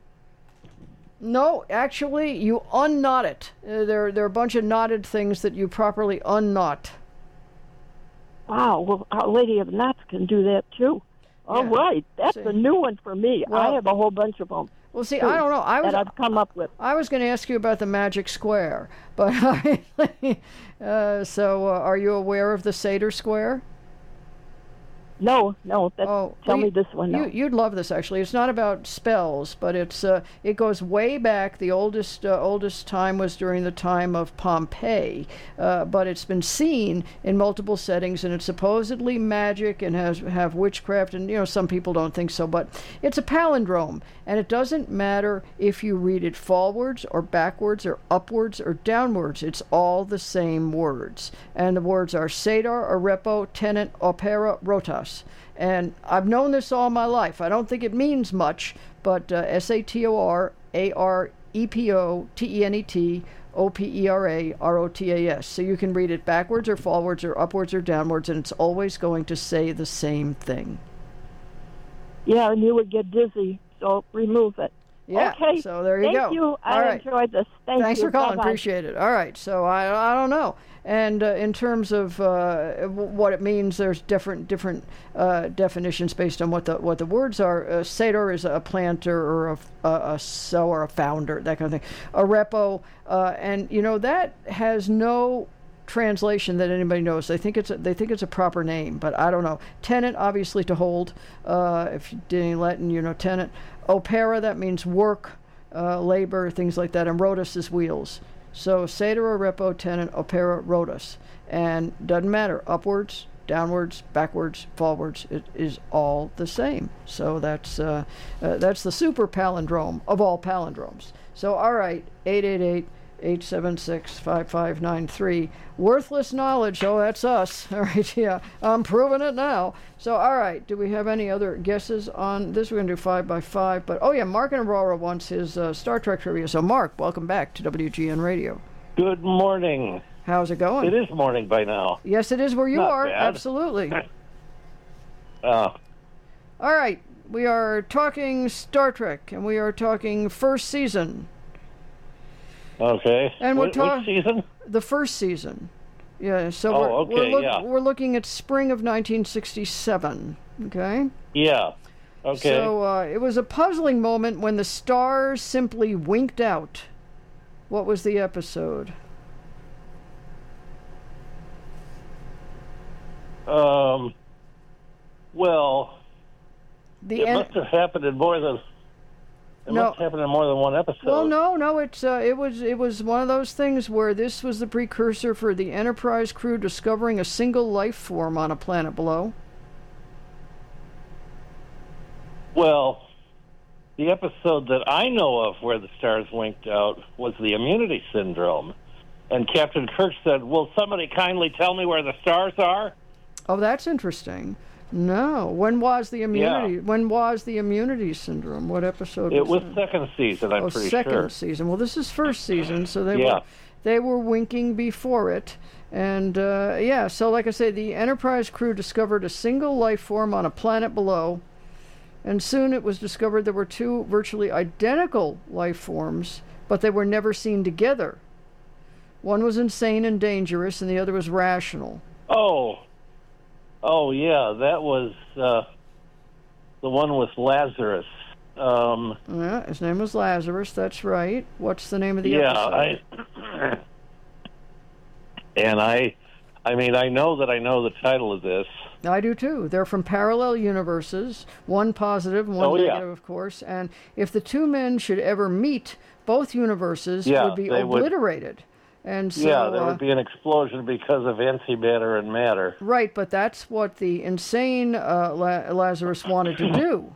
No, actually, you unknot it. There are a bunch of knotted things that you properly unknot.
Wow, well, Our Lady of Knots can do that too. All right, that's a new one for me.
Well,
I have a whole bunch of them.
Well, see, I don't know.
I've come up with.
I was going to ask you about the magic square, but are you aware of the Seder Square?
No. Tell me this one. No.
You'd love this, actually. It's not about spells, but it goes way back. The oldest time was during the time of Pompeii, but it's been seen in multiple settings, and it's supposedly magic and have witchcraft, and some people don't think so, but it's a palindrome, and it doesn't matter if you read it forwards or backwards or upwards or downwards. It's all the same words, and the words are Seder, Arepo, Tenet, Opera, Rotas. And I've known this all my life. I don't think it means much, but SATOR-AREPOTENET-OPERA-ROTAS. So you can read it backwards or forwards or upwards or downwards, and it's always going to say the same thing.
Yeah, and you would get dizzy, so remove it.
Yeah,
okay.
So there you go.
Thank you. I enjoyed this.
Thanks for calling.
Bye-bye.
Appreciate it. All right. So I don't know. And in terms of what it means, there's different definitions based on what the words are. Seder is a planter or a sower, a founder, that kind of thing. A repo, and that has no translation that anybody knows. They think it's a proper name, but I don't know. Tenet, obviously, to hold. If you did any Latin, tenet. Opera, that means work, labor, things like that. And rotus is wheels. So Seder, Arepo, Tenet, Opera, rotus. And doesn't matter, upwards, downwards, backwards, forwards, it is all the same. So that's the super palindrome of all palindromes. So all right, 888-876-5593. Worthless knowledge. Oh, that's us. All right, yeah. I'm proving it now. So, all right. Do we have any other guesses on this? We're going to do 5 by 5. But, oh, yeah, Mark in Aurora wants his Star Trek trivia. So, Mark, welcome back to WGN Radio.
Good morning.
How's it going?
It is morning by now.
Yes, it is where you
Not
are.
bad.
Absolutely. All right, we are talking Star Trek, and we are talking first season.
Okay.
And
which season?
The first season. Yeah, so we're looking at spring of 1967, okay?
Yeah, okay.
So it was a puzzling moment when the stars simply winked out. What was the episode?
Well, it must have happened in more than... must happen in more than one episode.
Well, no, it was one of those things where this was the precursor for the Enterprise crew discovering a single life form on a planet below.
Well, the episode that I know of where the stars winked out was the immunity syndrome. And Captain Kirk said, "Will somebody kindly tell me where the stars are?"
Oh, that's interesting. No. When was the immunity?
Yeah.
When was the immunity syndrome? What episode?
It was second season. I'm pretty sure.
Second season. Well, this is first season, so they were winking before it, and So, like I say, the Enterprise crew discovered a single life form on a planet below, and soon it was discovered there were two virtually identical life forms, but they were never seen together. One was insane and dangerous, and the other was rational.
Oh, yeah, that was the one with Lazarus.
Yeah, his name was Lazarus, that's right. What's the name of the episode?
I know that I know the title of this.
I do too. They're from parallel universes, one positive and one negative, of course. And if the two men should ever meet, both universes would be obliterated. And so,
there would be an explosion because of antimatter and matter.
Right, but that's what the insane Lazarus wanted to do.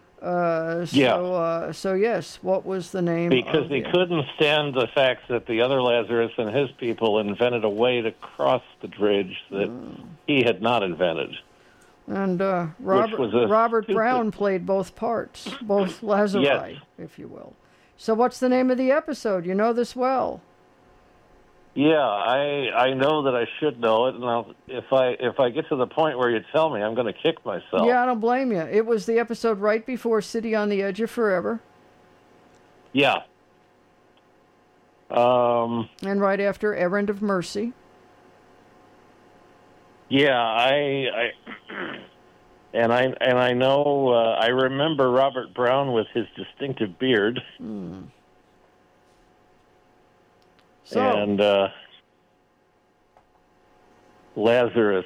So yes, what was the name?
Because he couldn't stand the fact that the other Lazarus and his people invented a way to cross the bridge that he had not invented.
And Robert Brown played both parts, both Lazari, if you will. So what's the name of the episode? You know this well.
Yeah, I know that I should know it, and if I get to the point where you tell me, I'm going to kick myself.
Yeah, I don't blame you. It was the episode right before City on the Edge of Forever.
Yeah.
And right after Errand of Mercy.
Yeah, I know I remember Robert Brown with his distinctive beard. And Lazarus.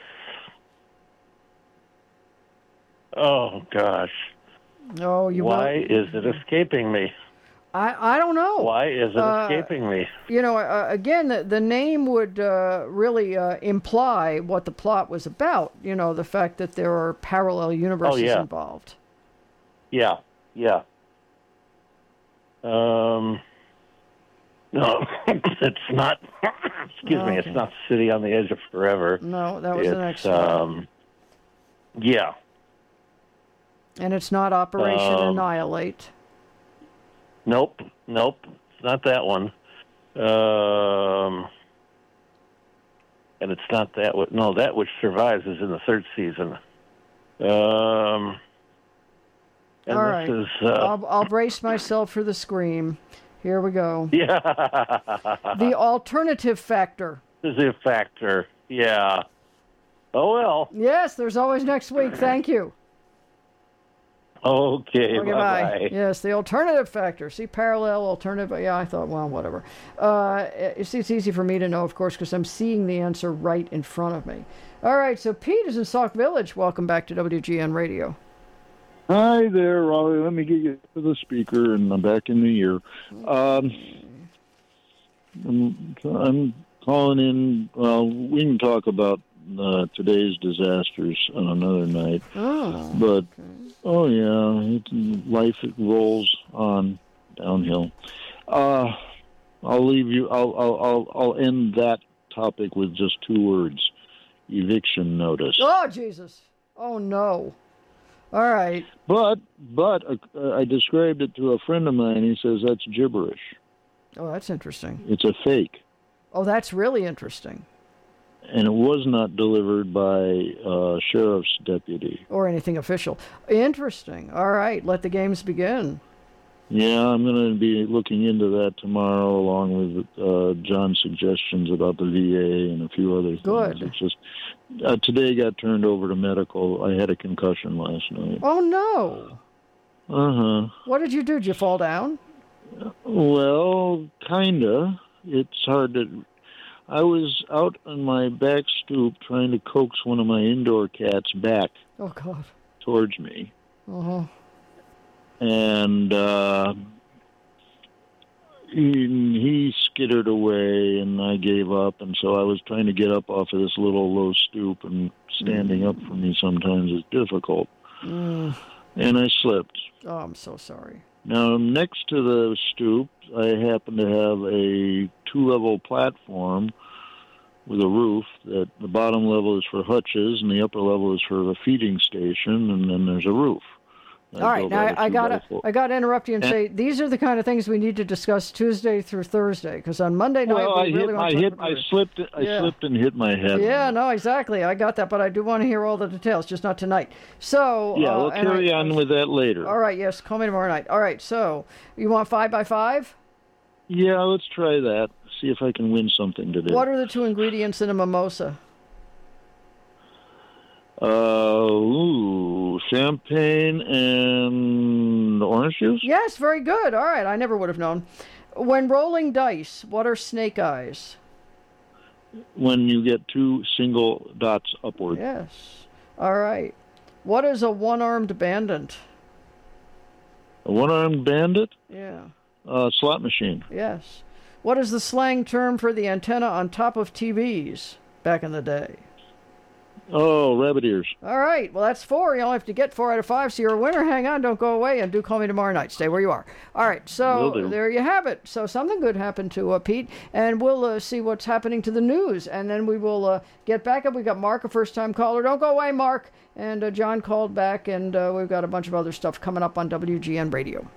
Oh gosh. Why is it escaping me?
I don't know.
Why is it escaping me?
Again, the name would really imply what the plot was about. The fact that there are parallel universes involved.
Yeah. No, it's not. Excuse me. It's not City on the Edge of Forever.
No, that was the next one.
Yeah.
And it's not Operation Annihilate.
Nope. It's not that one. And it's not that one. No, That Which Survives is in the third season.
All right. I'll brace myself for the scream. Here we go.
Yeah.
The Alternative Factor.
The Factor. Yeah. Oh, well.
Yes, there's always next week. Thank you.
Okay, bye-bye.
Yes, the Alternative Factor. See, parallel, alternative. Yeah, I thought, well, whatever. It's easy for me to know, of course, because I'm seeing the answer right in front of me. All right, so Pete is in Sauk Village. Welcome back to WGN Radio.
Hi there, Raleigh. Let me get you to the speaker, and I'm back in the ear. I'm calling in. Well, we can talk about today's disasters on another night. Life rolls on downhill. I'll leave you. I'll end that topic with just two words: eviction notice.
Oh Jesus! Oh no! All right.
But I described it to a friend of mine. He says that's gibberish.
Oh, that's interesting.
It's a fake.
Oh, that's really interesting.
and it was not delivered by a sheriff's deputy.
Or anything official. Interesting. All right, let the games begin.
Yeah, I'm going to be looking into that tomorrow, along with John's suggestions about the VA and a few other things.
Good.
It's just today got turned over to medical. I had a concussion last night.
Oh no! What did you do? Did you fall down?
Well, kinda. It's hard to. I was out on my back stoop trying to coax one of my indoor cats back.
Oh God!
Towards me. And he skittered away, and I gave up. And so I was trying to get up off of this little low stoop, and standing up for me sometimes is difficult. And I slipped.
Oh, I'm so sorry.
Now, next to the stoop, I happen to have a 2-level platform with a roof. That the bottom level is for hutches, and the upper level is for the feeding station, and then there's a roof.
All right, now I got to interrupt you and say these are the kind of things we need to discuss Tuesday through Thursday, because on Monday night
I slipped and hit my head.
Yeah, no, exactly. I got that, but I do want to hear all the details, just not tonight. So
we'll carry on with that later.
All right, yes, call me tomorrow night. All right, so you want 5x5?
Yeah, let's try that. See if I can win something today.
What are the 2 ingredients in a mimosa?
Champagne and orange juice?
Yes, very good. All right, I never would have known. When rolling dice, what are snake eyes?
When you get 2 single dots upward.
Yes. All right. What is a one-armed bandit?
A one-armed bandit?
Yeah.
Slot machine.
Yes. What is the slang term for the antenna on top of TVs back in the day?
Oh, rabbit ears.
All right. Well, that's 4. You only have to get 4 out of 5, so you're a winner. Hang on. Don't go away, and do call me tomorrow night. Stay where you are. All right. So there you have it. So something good happened to Pete, and we'll see what's happening to the news, and then we will get back up. We got Mark, a first-time caller. Don't go away, Mark. And John called back, and we've got a bunch of other stuff coming up on WGN Radio.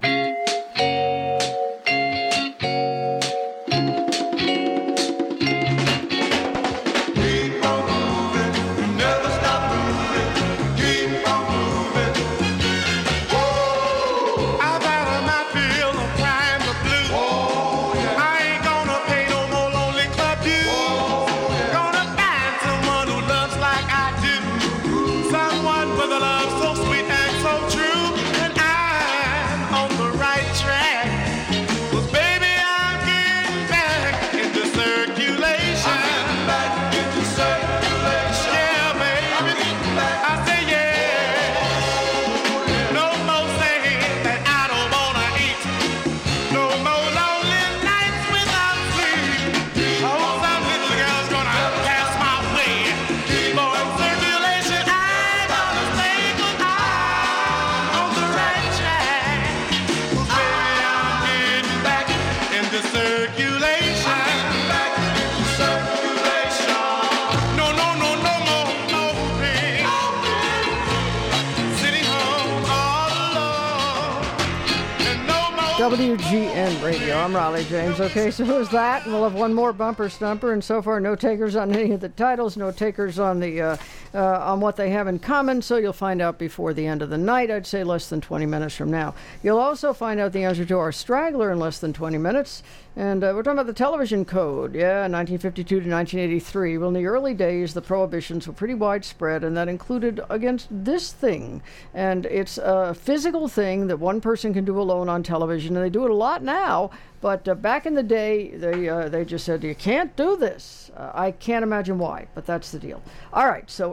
WGN Radio. I'm Raleigh James. Okay, so who's that? And we'll have one more bumper stumper. And so far, no takers on any of the titles, no takers on the on what they have in common. So you'll find out before the end of the night. I'd say less than 20 minutes from now. You'll also find out the answer to our straggler in less than 20 minutes. And we're talking about the television code. Yeah, 1952 to 1983. Well, in the early days, the prohibitions were pretty widespread, and that included against this thing. And it's a physical thing that one person can do alone on television, and they do it a lot now. But back in the day, they just said, you can't do this. I can't imagine why, but that's the deal. All right, so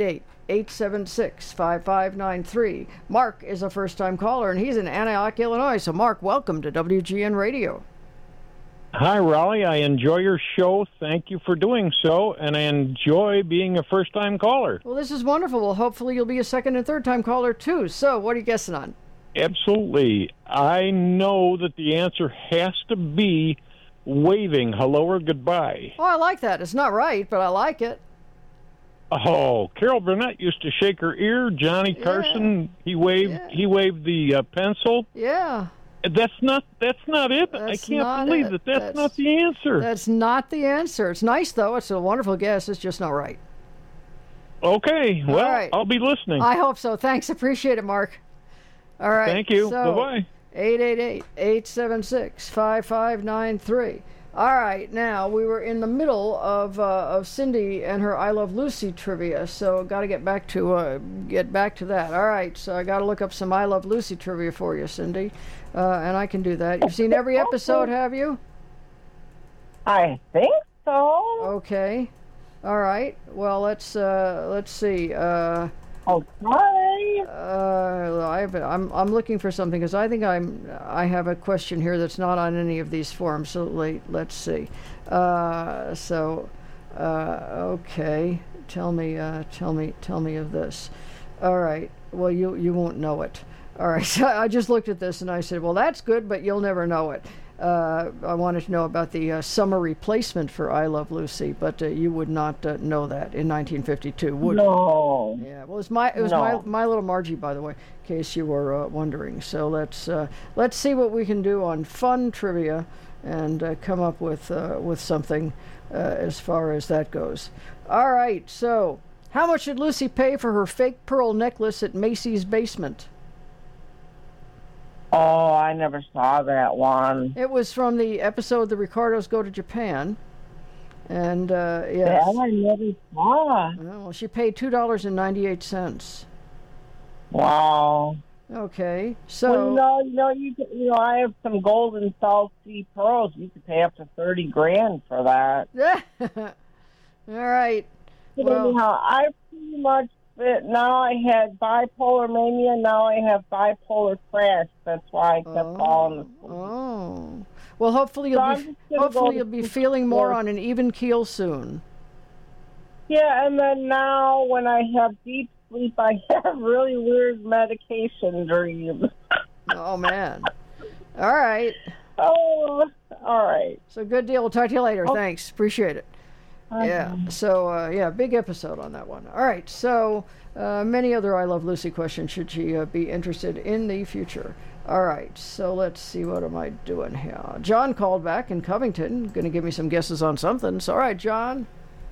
888-876-5593. Mark is a first-time caller, and he's in Antioch, Illinois. So, Mark, welcome to WGN Radio.
Hi, Raleigh. I enjoy your show. Thank you for doing so, and I enjoy being a first-time caller.
Well, this is wonderful. Well, hopefully you'll be a second and third-time caller, too. So, what are you guessing on?
Absolutely. I know that the answer has to be waving hello or goodbye.
Oh, I like that. It's not right, but I like it.
Oh, Carol Burnett used to shake her ear. Johnny Carson, he waved the pencil.
Yeah.
That's not it. I can't believe that. That's not the answer.
That's not the answer. It's nice, though. It's a wonderful guess. It's just not right.
Okay. Well,
all right.
I'll be listening.
I hope so. Thanks. Appreciate it, Mark. All right.
Thank you.
So,
bye-bye.
888-876-5593. All right, now we were in the middle of Cindy and her I Love Lucy trivia, so got to get back to that. All right, so I got to look up some I Love Lucy trivia for you, Cindy, and I can do that. You've seen every episode, have you?
I think so.
Okay, all right. Well, let's see.
Okay.
I'm looking for something because I think I have a question here that's not on any of these forums. So let's see. Okay. Tell me of this. All right. Well, you won't know it. All right. So I just looked at this and I said, well, that's good, but you'll never know it. I wanted to know about the summer replacement for I Love Lucy, but you would not know that in 1952, would you?
No.
Yeah. Well, it was My Little Margie, by the way, in case you were wondering. So let's see what we can do on fun trivia and come up with something as far as that goes. All right. So, how much did Lucy pay for her fake pearl necklace at Macy's basement?
Oh, I never saw that one.
It was from the episode The Ricardos Go to Japan. And, yes.
Yeah, I never saw.
Well, she paid $2.98.
Wow.
Okay, so...
Well, I have some golden South Sea pearls. You could pay up to $30,000 for that.
All right.
But
well,
anyhow, I pretty much... Now I had bipolar mania. Now I have bipolar crash. That's why I kept falling asleep.
Oh, well, hopefully you'll be feeling more on an even keel soon.
Yeah, and then now when I have deep sleep, I have really weird medication dreams.
Oh man! All right.
Oh, all right.
So good deal. We'll talk to you later. Oh. Thanks. Appreciate it. Yeah, so, big episode on that one. All right, so many other I Love Lucy questions should she be interested in the future. All right, so let's see, what am I doing here? John called back in Covington, going to give me some guesses on something. So, all right, John.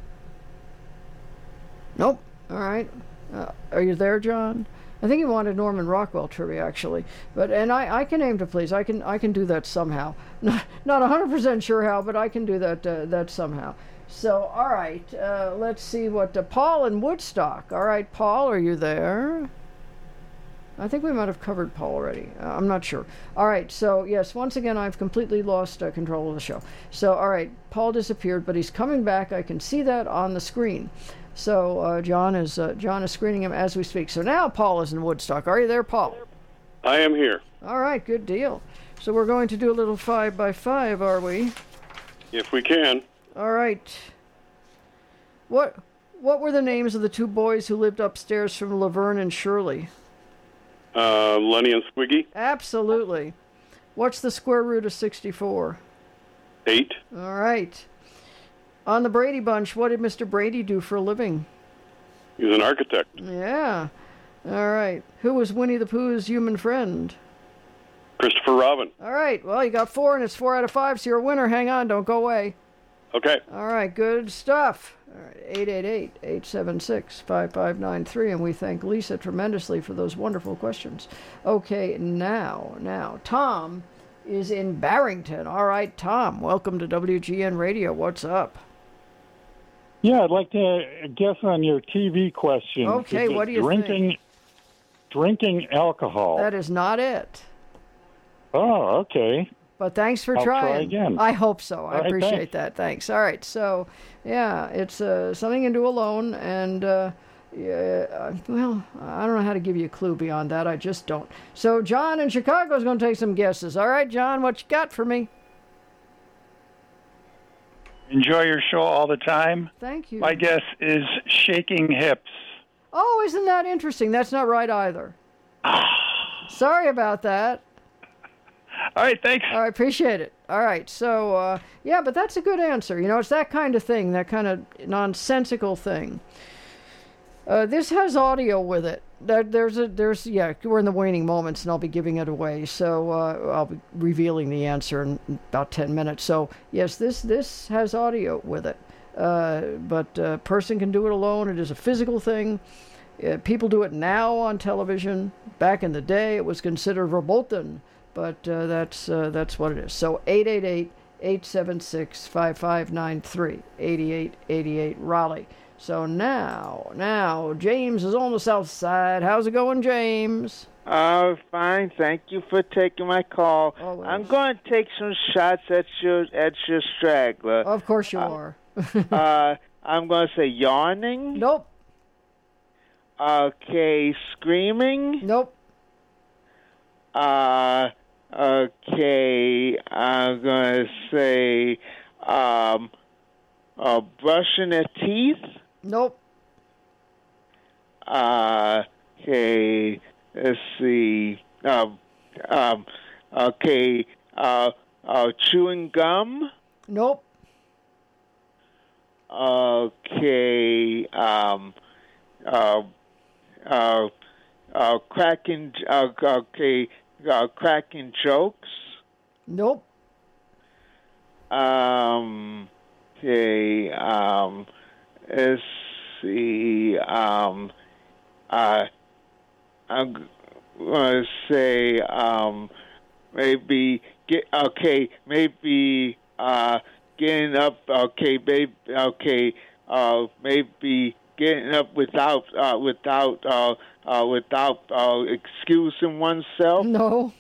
Nope. All right. Are you there, John? I think he wanted Norman Rockwell trivia, actually. And I can aim to please. I can do that somehow. Not 100% sure how, but I can do that somehow. So, all right, let's see what Paul in Woodstock. All right, Paul, are you there? I think we might have covered Paul already. I'm not sure. All right, so, yes, once again, I've completely lost control of the show. So, all right, Paul disappeared, but he's coming back. I can see that on the screen. So, John is screening him as we speak. So now Paul is in Woodstock. Are you there, Paul?
I am here.
All right, good deal. So we're going to do a little 5x5, are we?
If we can.
All right. What were the names of the two boys who lived upstairs from Laverne and Shirley?
Lenny and Squiggy.
Absolutely. What's the square root of 64?
8.
All right. On the Brady Bunch, what did Mr. Brady do for a living?
He was an architect.
Yeah. All right. Who was Winnie the Pooh's human friend?
Christopher Robin.
All right. Well, you got 4, and it's 4 out of 5, so you're a winner. Hang on. Don't go away.
Okay.
All right, good stuff. All right, 888-876-5593, and we thank Lisa tremendously for those wonderful questions. Okay, now, Tom is in Barrington. All right, Tom, welcome to WGN Radio. What's up?
Yeah, I'd like to guess on your TV question.
Okay, what do you think?
Drinking alcohol.
That is not it.
Oh, okay.
But thanks for
I'll
trying.
Try again.
I hope so. I appreciate
thanks.
that. Thanks. All right. So, yeah, it's something you can do alone. And, well, I don't know how to give you a clue beyond that. I just don't. So, John in Chicago is going to take some guesses. All right, John, what you got for me?
Enjoy your show all the time.
Thank you.
My guess is shaking hips.
Oh, isn't that interesting? That's not right either. Sorry about that.
All right, thanks.
I appreciate it. All right, so, yeah, but that's a good answer. You know, it's that kind of thing, that kind of nonsensical thing. This has audio with it. We're in the waning moments, and I'll be giving it away. So I'll be revealing the answer in about 10 minutes. So yes, this has audio with it. But a person can do it alone. It is a physical thing. People do it now on television. Back in the day, it was considered verboten. But that's what it is. So 888-876-5593, 8888 Raleigh. So now, James is on the south side. How's it going, James?
Oh, fine. Thank you for taking my call.
Always.
I'm going to take some shots at your straggler.
Of course you are.
I'm going to say yawning.
Nope.
Okay, screaming.
Nope.
Okay, I'm going to say brushing their teeth.
Nope.
Okay, let's see. Okay, chewing gum.
Nope.
Okay, cracking. Okay, cracking jokes.
Nope.
Okay. Let's see. I'm gonna say maybe getting up. Okay, babe. Okay. Maybe getting up without excusing oneself.
No.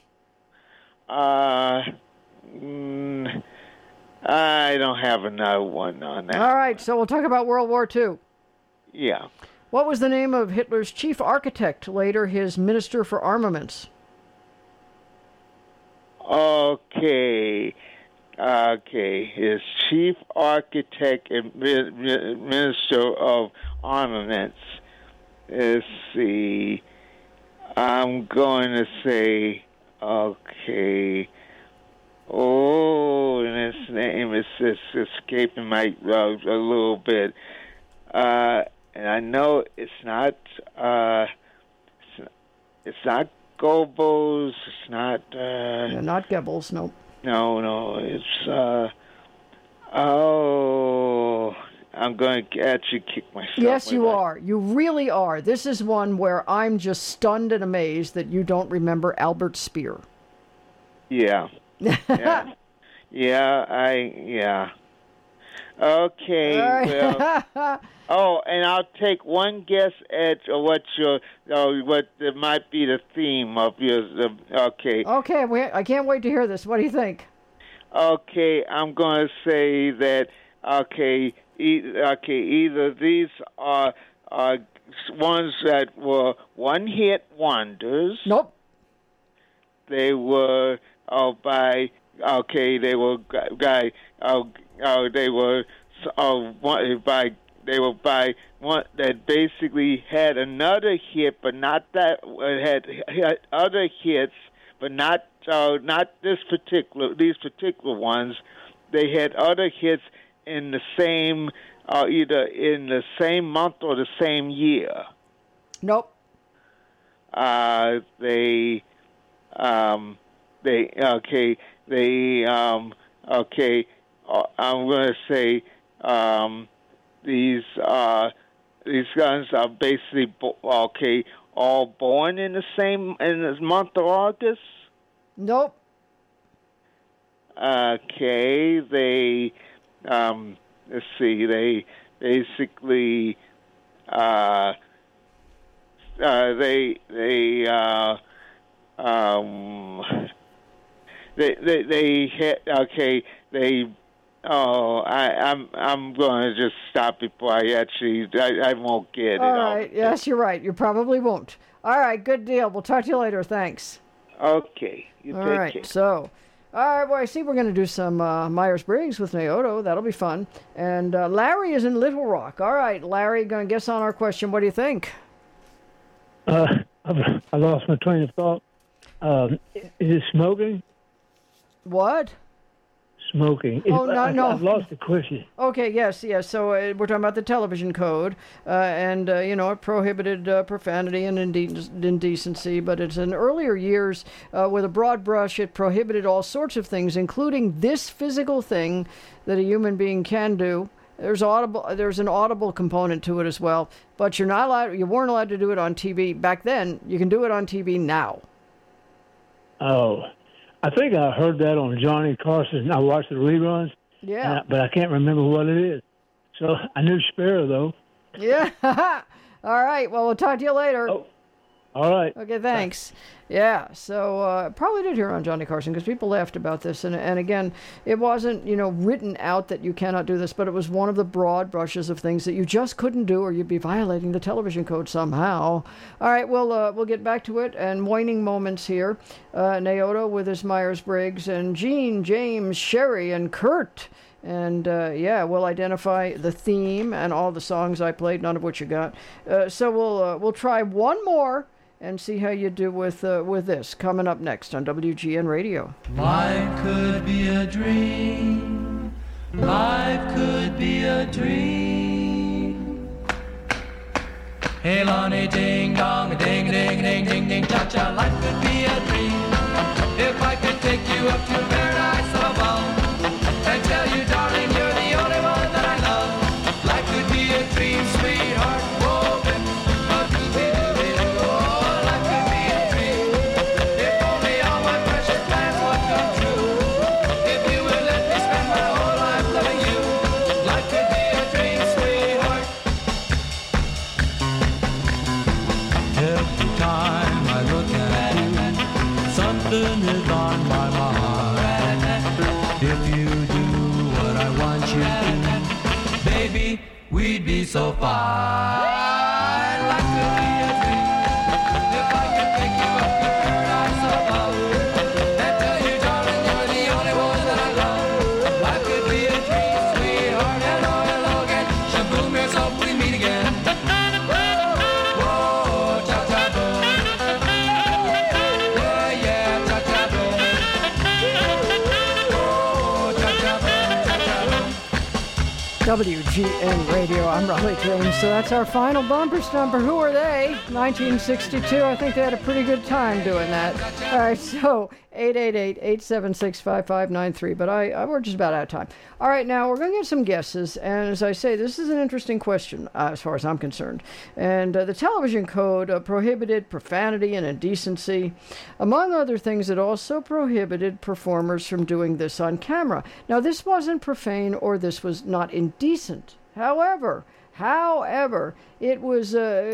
I don't have another one on that.
All right, so we'll talk about World War II.
Yeah.
What was the name of Hitler's chief architect, later his minister for armaments?
Okay. His chief architect and minister of armaments. Let's see. I'm going to say, okay. Oh, and his name is escaping my a little bit. And I know it's not Goebbels. It's not.
Not Goebbels. Nope.
No. It's. I'm going to actually kick myself.
Yes, you are. You really are. This is one where I'm just stunned and amazed that you don't remember Albert Speer.
Yeah. Yeah. Okay.
Right.
Well. And I'll take one guess at what might be the theme of yours. Okay.
Okay. I can't wait to hear this. What do you think?
Okay, I'm going to say that. Okay. Either these are ones that were one-hit wonders.
Nope.
They were by one that basically had another hit, but not that had other hits, but not these particular ones. They had other hits in the same either in the same month or the same year.
Nope.
I'm going to say these guns are basically all born in the month of August.
Nope.
Okay, they let's see, they basically I'm going to just stop before I won't get it.
All right. Yes, you're right. You probably won't. All right. Good deal. We'll talk to you later. Thanks.
Okay. You
all
take
right.
care.
So, all right. Well, I see we're going to do some Myers-Briggs with Naoto. That'll be fun. And Larry is in Little Rock. All right, Larry, going to guess on our question. What do you think?
I lost my train of thought. Is it smoking?
What?
smoking.
Oh, no.
I've lost the question.
Okay, yes. So we're talking about the television code, and it prohibited profanity and indecency, but it's in earlier years, with a broad brush, it prohibited all sorts of things, including this physical thing that a human being can do. There's an audible component to it as well, but you weren't allowed to do it on TV back then. You can do it on TV now.
Oh, I think I heard that on Johnny Carson. I watched the reruns.
Yeah.
But I can't remember what it is. So I knew Sparrow, though.
Yeah. All right. Well, we'll talk to you later.
Oh, all right.
Okay, thanks. Yeah, so probably did hear on Johnny Carson because people laughed about this. And again, it wasn't, written out that you cannot do this, but it was one of the broad brushes of things that you just couldn't do or you'd be violating the television code somehow. All right, we'll get back to it. And waning moments here. Naoto with his Myers-Briggs and Gene, James, Sherry, and Kurt. And, we'll identify the theme and all the songs I played, none of which you got. So we'll try one more and see how you do with this. Coming up next on WGN Radio.
Life could be a dream. Life could be a dream. Hey, Lonnie, ding dong, ding ding ding ding ding cha cha. Life could be a dream. If I could take you up to paradise above and tell you, darling, you're the only one that I love. Life could be a dream, sweetheart. Woven of oh, life could be a dream. If only all my precious plans would come true. If you would let me spend my whole life loving you. Life could be a dream, sweetheart. Every time I look at you, something is on my mind. If you do what I want you to, baby, we'd be so fine. Life could be a dream. If I could take you up to paradise above and tell you, darling, you're the only one that I love. Life could be a dream, sweetheart, and all again. Shaboom, here's hope we meet again. Whoa, cha-cha-boom. Yeah, yeah, cha-cha-boom. Whoa, cha-cha-boom, cha-cha-boom.
WGN Radio. I'm Raleigh James. So that's our final bumper stumper. Who are they? 1962. I think they had a pretty good time doing that. All right, so 888-876-5593. But we're just about out of time. All right, now we're going to get some guesses. And as I say, this is an interesting question as far as I'm concerned. And the television code prohibited profanity and indecency. Among other things, it also prohibited performers from doing this on camera. Now, this wasn't profane or this was not indecent. However, it was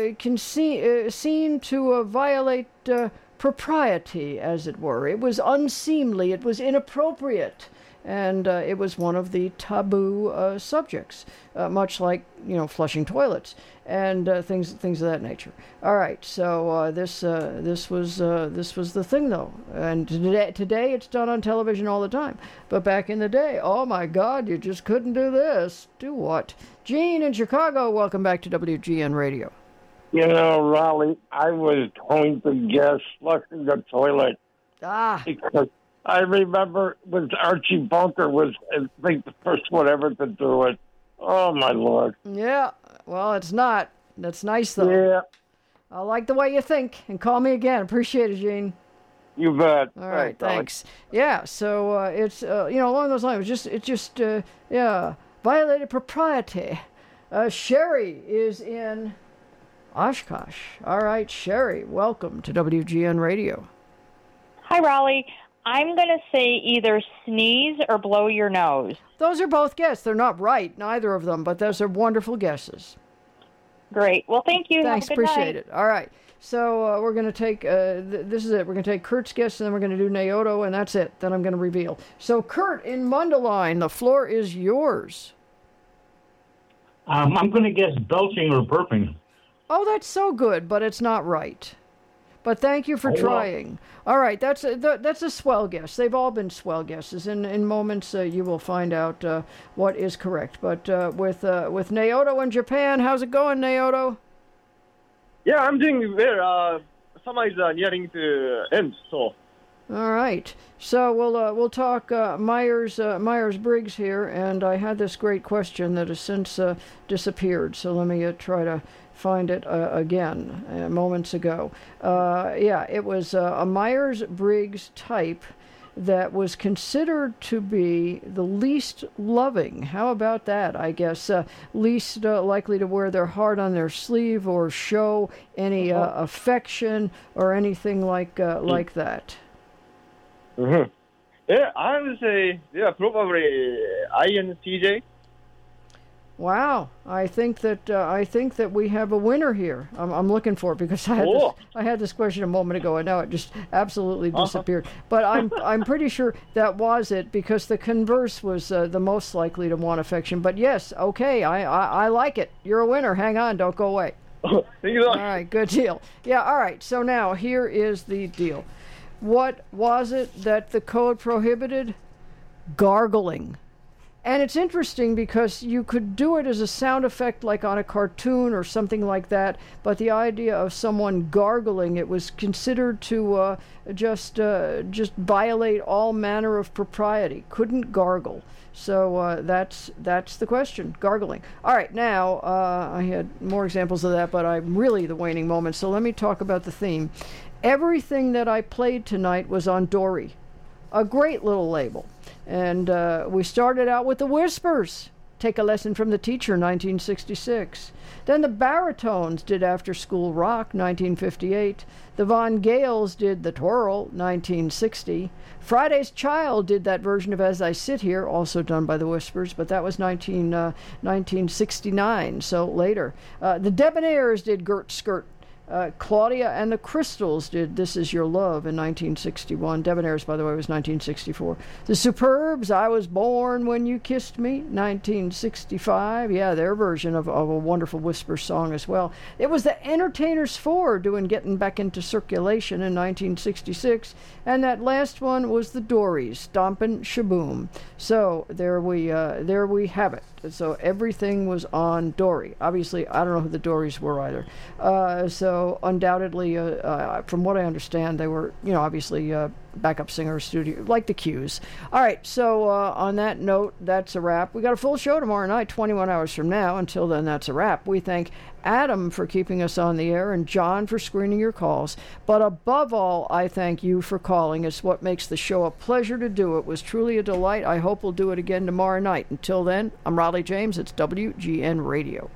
seen to violate propriety, as it were. It was unseemly. It was inappropriate. And it was one of the taboo subjects, much like, flushing toilets and things of that nature. All right, so this was the thing, though. And today it's done on television all the time. But back in the day, oh my God, you just couldn't do this. Do what? Gene in Chicago, welcome back to WGN Radio.
Raleigh, I was going to guess flushing the toilet. Because I remember when Archie Bunker was, I think, the first one ever to do it. Oh, my Lord.
Yeah, well, it's not. That's nice, though.
Yeah.
I like the way you think. And call me again. Appreciate it, Gene.
You bet.
All right, thanks. Yeah, so it's, along those lines, it just violated propriety. Sherry is in Oshkosh. All right, Sherry, welcome to WGN Radio.
Hi, Raleigh. I'm going to say either sneeze or blow your nose.
Those are both guesses. They're not right, neither of them, but those are wonderful guesses.
Great. Well, thank you.
Thanks,
Have a good
appreciate
night.
it. All right. So we're going to take, this is it. We're going to take Kurt's guess, and then we're going to do Naoto, and that's it. Then I'm going to reveal. So, Kurt in Mundelein, the floor is yours.
I'm going to guess belching or burping.
Oh, that's so good, but it's not right. But thank you for trying. All right, that's a swell guess. They've all been swell guesses. In moments, you will find out what is correct. But with Naoto in Japan, how's it going, Naoto?
Yeah, I'm doing well. Summer is nearing to end, so
All right. So we'll talk Myers-Briggs here, and I had this great question that has since disappeared. So let me try to find it again moments ago. It was a Myers-Briggs type that was considered to be the least loving. How about that? I guess least likely to wear their heart on their sleeve or show any affection or anything like that.
Mm-hmm. Yeah, I would say probably INTJ.
Wow, I think that we have a winner here. I'm looking for it because I had this question a moment ago and now it just absolutely disappeared. But I'm pretty sure that was it because the converse was the most likely to want affection. But yes, okay, I like it. You're a winner. Hang on, don't go away.
Thank you.
All right, good deal. Yeah, all right. So now here is the deal. What was it that the code prohibited? Gargling. And it's interesting because you could do it as a sound effect like on a cartoon or something like that, but the idea of someone gargling, it was considered to just violate all manner of propriety. Couldn't gargle. So that's the question, gargling. All right, now I had more examples of that, but I'm really the waning moment, so let me talk about the theme. Everything that I played tonight was on Dory. A great little label. And we started out with the Whispers, Take a Lesson from the Teacher, 1966. Then the Baritones did After School Rock, 1958. The Von Gales did The Twirl, 1960. Friday's Child did that version of As I Sit Here, also done by the Whispers, but that was 1969, so later. The Debonaires did Gert Skirt. Claudia and the Crystals did This Is Your Love in 1961. Debonaires, by the way, was 1964. The Superbs, I Was Born When You Kissed Me, 1965. Yeah, their version of a wonderful Whisper song as well. It was the Entertainers 4 doing Getting Back Into Circulation in 1966. And that last one was the Dories, Stompin' Shaboom. So there we have it. So everything was on Dory. Obviously, I don't know who the Dories were either. So undoubtedly, from what I understand, they were, obviously backup singer studio, like the Q's. All right, so on that note, that's a wrap. We got a full show tomorrow night, 21 hours from now. Until then, that's a wrap. We thank Adam for keeping us on the air and John for screening your calls. But above all, I thank you for calling. It's what makes the show a pleasure to do. It was truly a delight. I hope we'll do it again tomorrow night. Until then, I'm Raleigh James. It's WGN Radio.